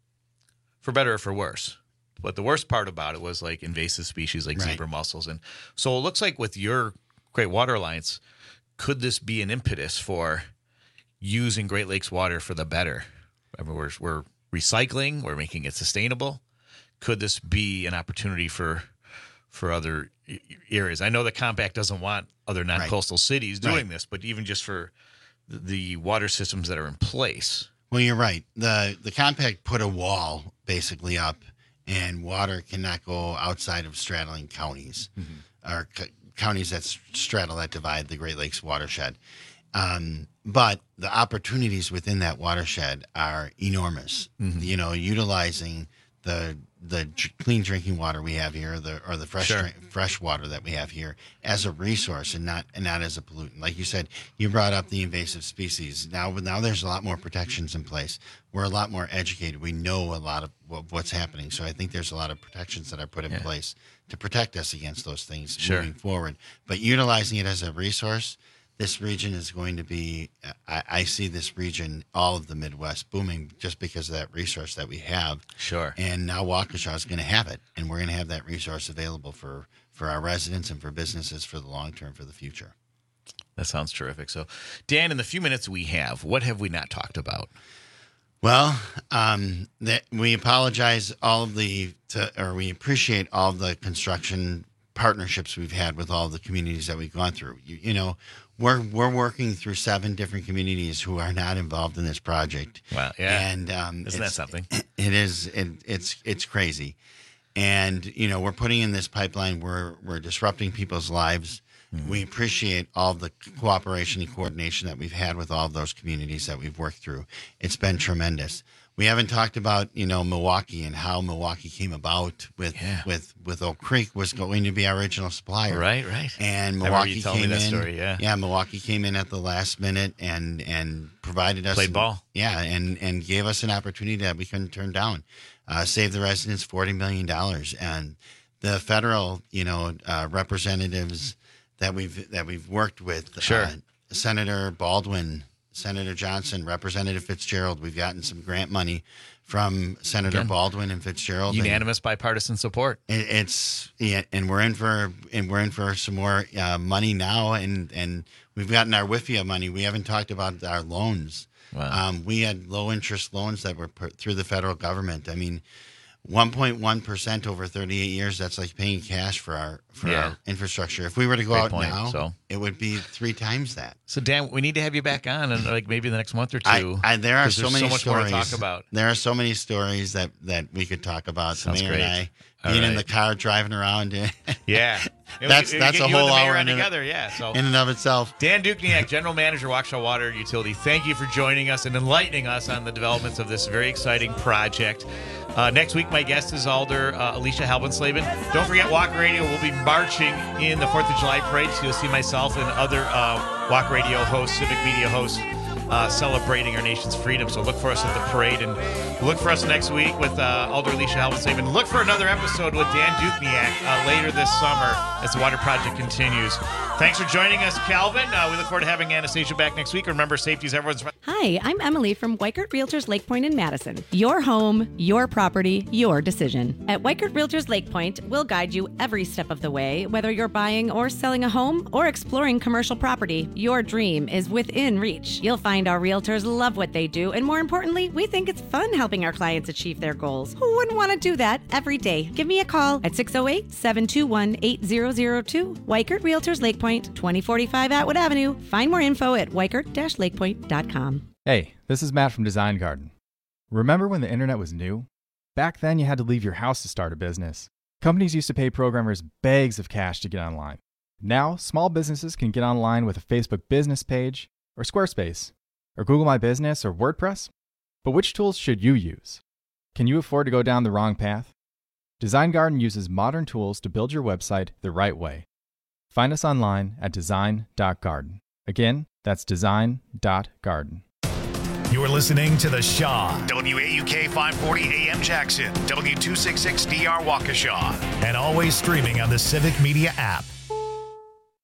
for better or for worse. But the worst part about it was like invasive species like Right. zebra mussels. And so it looks like with your Great Water Alliance, could this be an impetus for using Great Lakes water for the better? I mean, we're, we're recycling, we're making it sustainable. Could this be an opportunity for for other i- areas? I know the compact doesn't want other non-coastal cities doing Right. this, but even just for the, the water systems that are in place. Well, you're right. The the compact put a wall basically up, and water cannot go outside of straddling counties or c- counties that s- straddle that divide the Great Lakes watershed. Um, but the opportunities within that watershed are enormous. You know, utilizing the the dr- clean drinking water we have here, the or the fresh Sure. drink, fresh water that we have here as a resource and not and not as a pollutant. Like you said, you brought up the invasive species. Now now there's a lot more protections in place. We're a lot more educated. We know a lot of what, what's happening. So I think there's a lot of protections that are put in Yeah. place to protect us against those things Sure. moving forward. But utilizing it as a resource, this region is going to be, I, I see this region, all of the Midwest, booming just because of that resource that we have. Sure. And now Waukesha is going to have it, and we're going to have that resource available for, for our residents and for businesses for the long term, for the future. That sounds terrific. So, Dan, in the few minutes we have, what have we not talked about? Well, um, that we apologize all of the, to, or we appreciate all of the construction partnerships we've had with all the communities that we've gone through. You, you know, we're we're working through seven different communities who are not involved in this project. Wow, yeah. And um, Isn't that it's- something? It is. It, it's it's crazy, and you know we're putting in this pipeline. We're we're disrupting people's lives. We appreciate all the cooperation and coordination that we've had with all of those communities that we've worked through. It's been tremendous. We haven't talked about, you know, Milwaukee and how Milwaukee came about with Yeah. with with Oak Creek was going to be our original supplier. Right, right. And I remember Milwaukee you telling me came that in. story, yeah. Yeah, Milwaukee came in at the last minute and and provided us Played ball. Yeah, and and gave us an opportunity that we couldn't turn down. Uh, saved the residents forty million dollars, and the federal, you know, uh, representatives that we've that we've worked with. Sure. Uh, Senator Baldwin, Senator Johnson, Representative Fitzgerald. We've gotten some grant money from Senator Again, Baldwin and Fitzgerald. and Unanimous bipartisan support. it- It's yeah, and we're in for and we're in for some more uh, money now, and and we've gotten our W I F I A money. We haven't talked about our loans. Wow. Um, we had low interest loans that were put through the federal government. I mean, one point one percent over thirty-eight years. That's like paying cash for our for Yeah. our infrastructure. If we were to go Great out point, now, so. it would be three times that. So, Dan, we need to have you back on in like maybe the next month or I, two. I, there are 'cause so there's many so much stories more to talk about. There are so many stories that, that we could talk about. Sounds the mayor great. and I All being in right. the car driving around. Yeah. that's We- we that's get a you and whole the mayor hour on in, together. and, Yeah. So in and of itself. Dan Dukniak, General Manager, Waukesha Water Utility, thank you for joining us and enlightening us on the developments of this very exciting project. Uh, next week, my guest is Alder uh, Alicia Halbensleben. Don't forget, Walk Radio will be marching in the fourth of July parade, so you'll see myself and other uh, Walk Radio hosts, civic media hosts, uh, celebrating our nation's freedom. So look for us at the parade, and look for us next week with uh, Alder Alicia Halverson. And look for another episode with Dan Dukniak uh, later this summer as the Water Project continues. Thanks for joining us, Calvin. Uh, we look forward to having Anastasia back next week. Remember, safety is everyone's friend. Hi, I'm Emily from Weichert Realtors Lake Point in Madison. Your home, your property, your decision. At Weichert Realtors Lake Point, we'll guide you every step of the way. Whether you're buying or selling a home or exploring commercial property, your dream is within reach. You'll find our realtors love what they do, and more importantly, we think it's fun helping our clients achieve their goals. Who wouldn't want to do that every day? Give me a call at six oh eight, seven two one, eight zero zero two. Weichert Realtors Lake Point, twenty forty-five Atwood Avenue. Find more info at weichert dash lakepoint dot com. Hey, this is Matt from Design Garden. Remember when the internet was new? Back then, you had to leave your house to start a business. Companies used to pay programmers bags of cash to get online. Now, small businesses can get online with a Facebook business page, or Squarespace, or Google My Business, or WordPress. But which tools should you use? Can you afford to go down the wrong path? Design Garden uses modern tools to build your website the right way. Find us online at design dot garden. Again, that's design dot garden. You're listening to The Shaw, W A U K five forty A M Jackson, W two sixty-six D R Waukesha, and always streaming on the Civic Media app.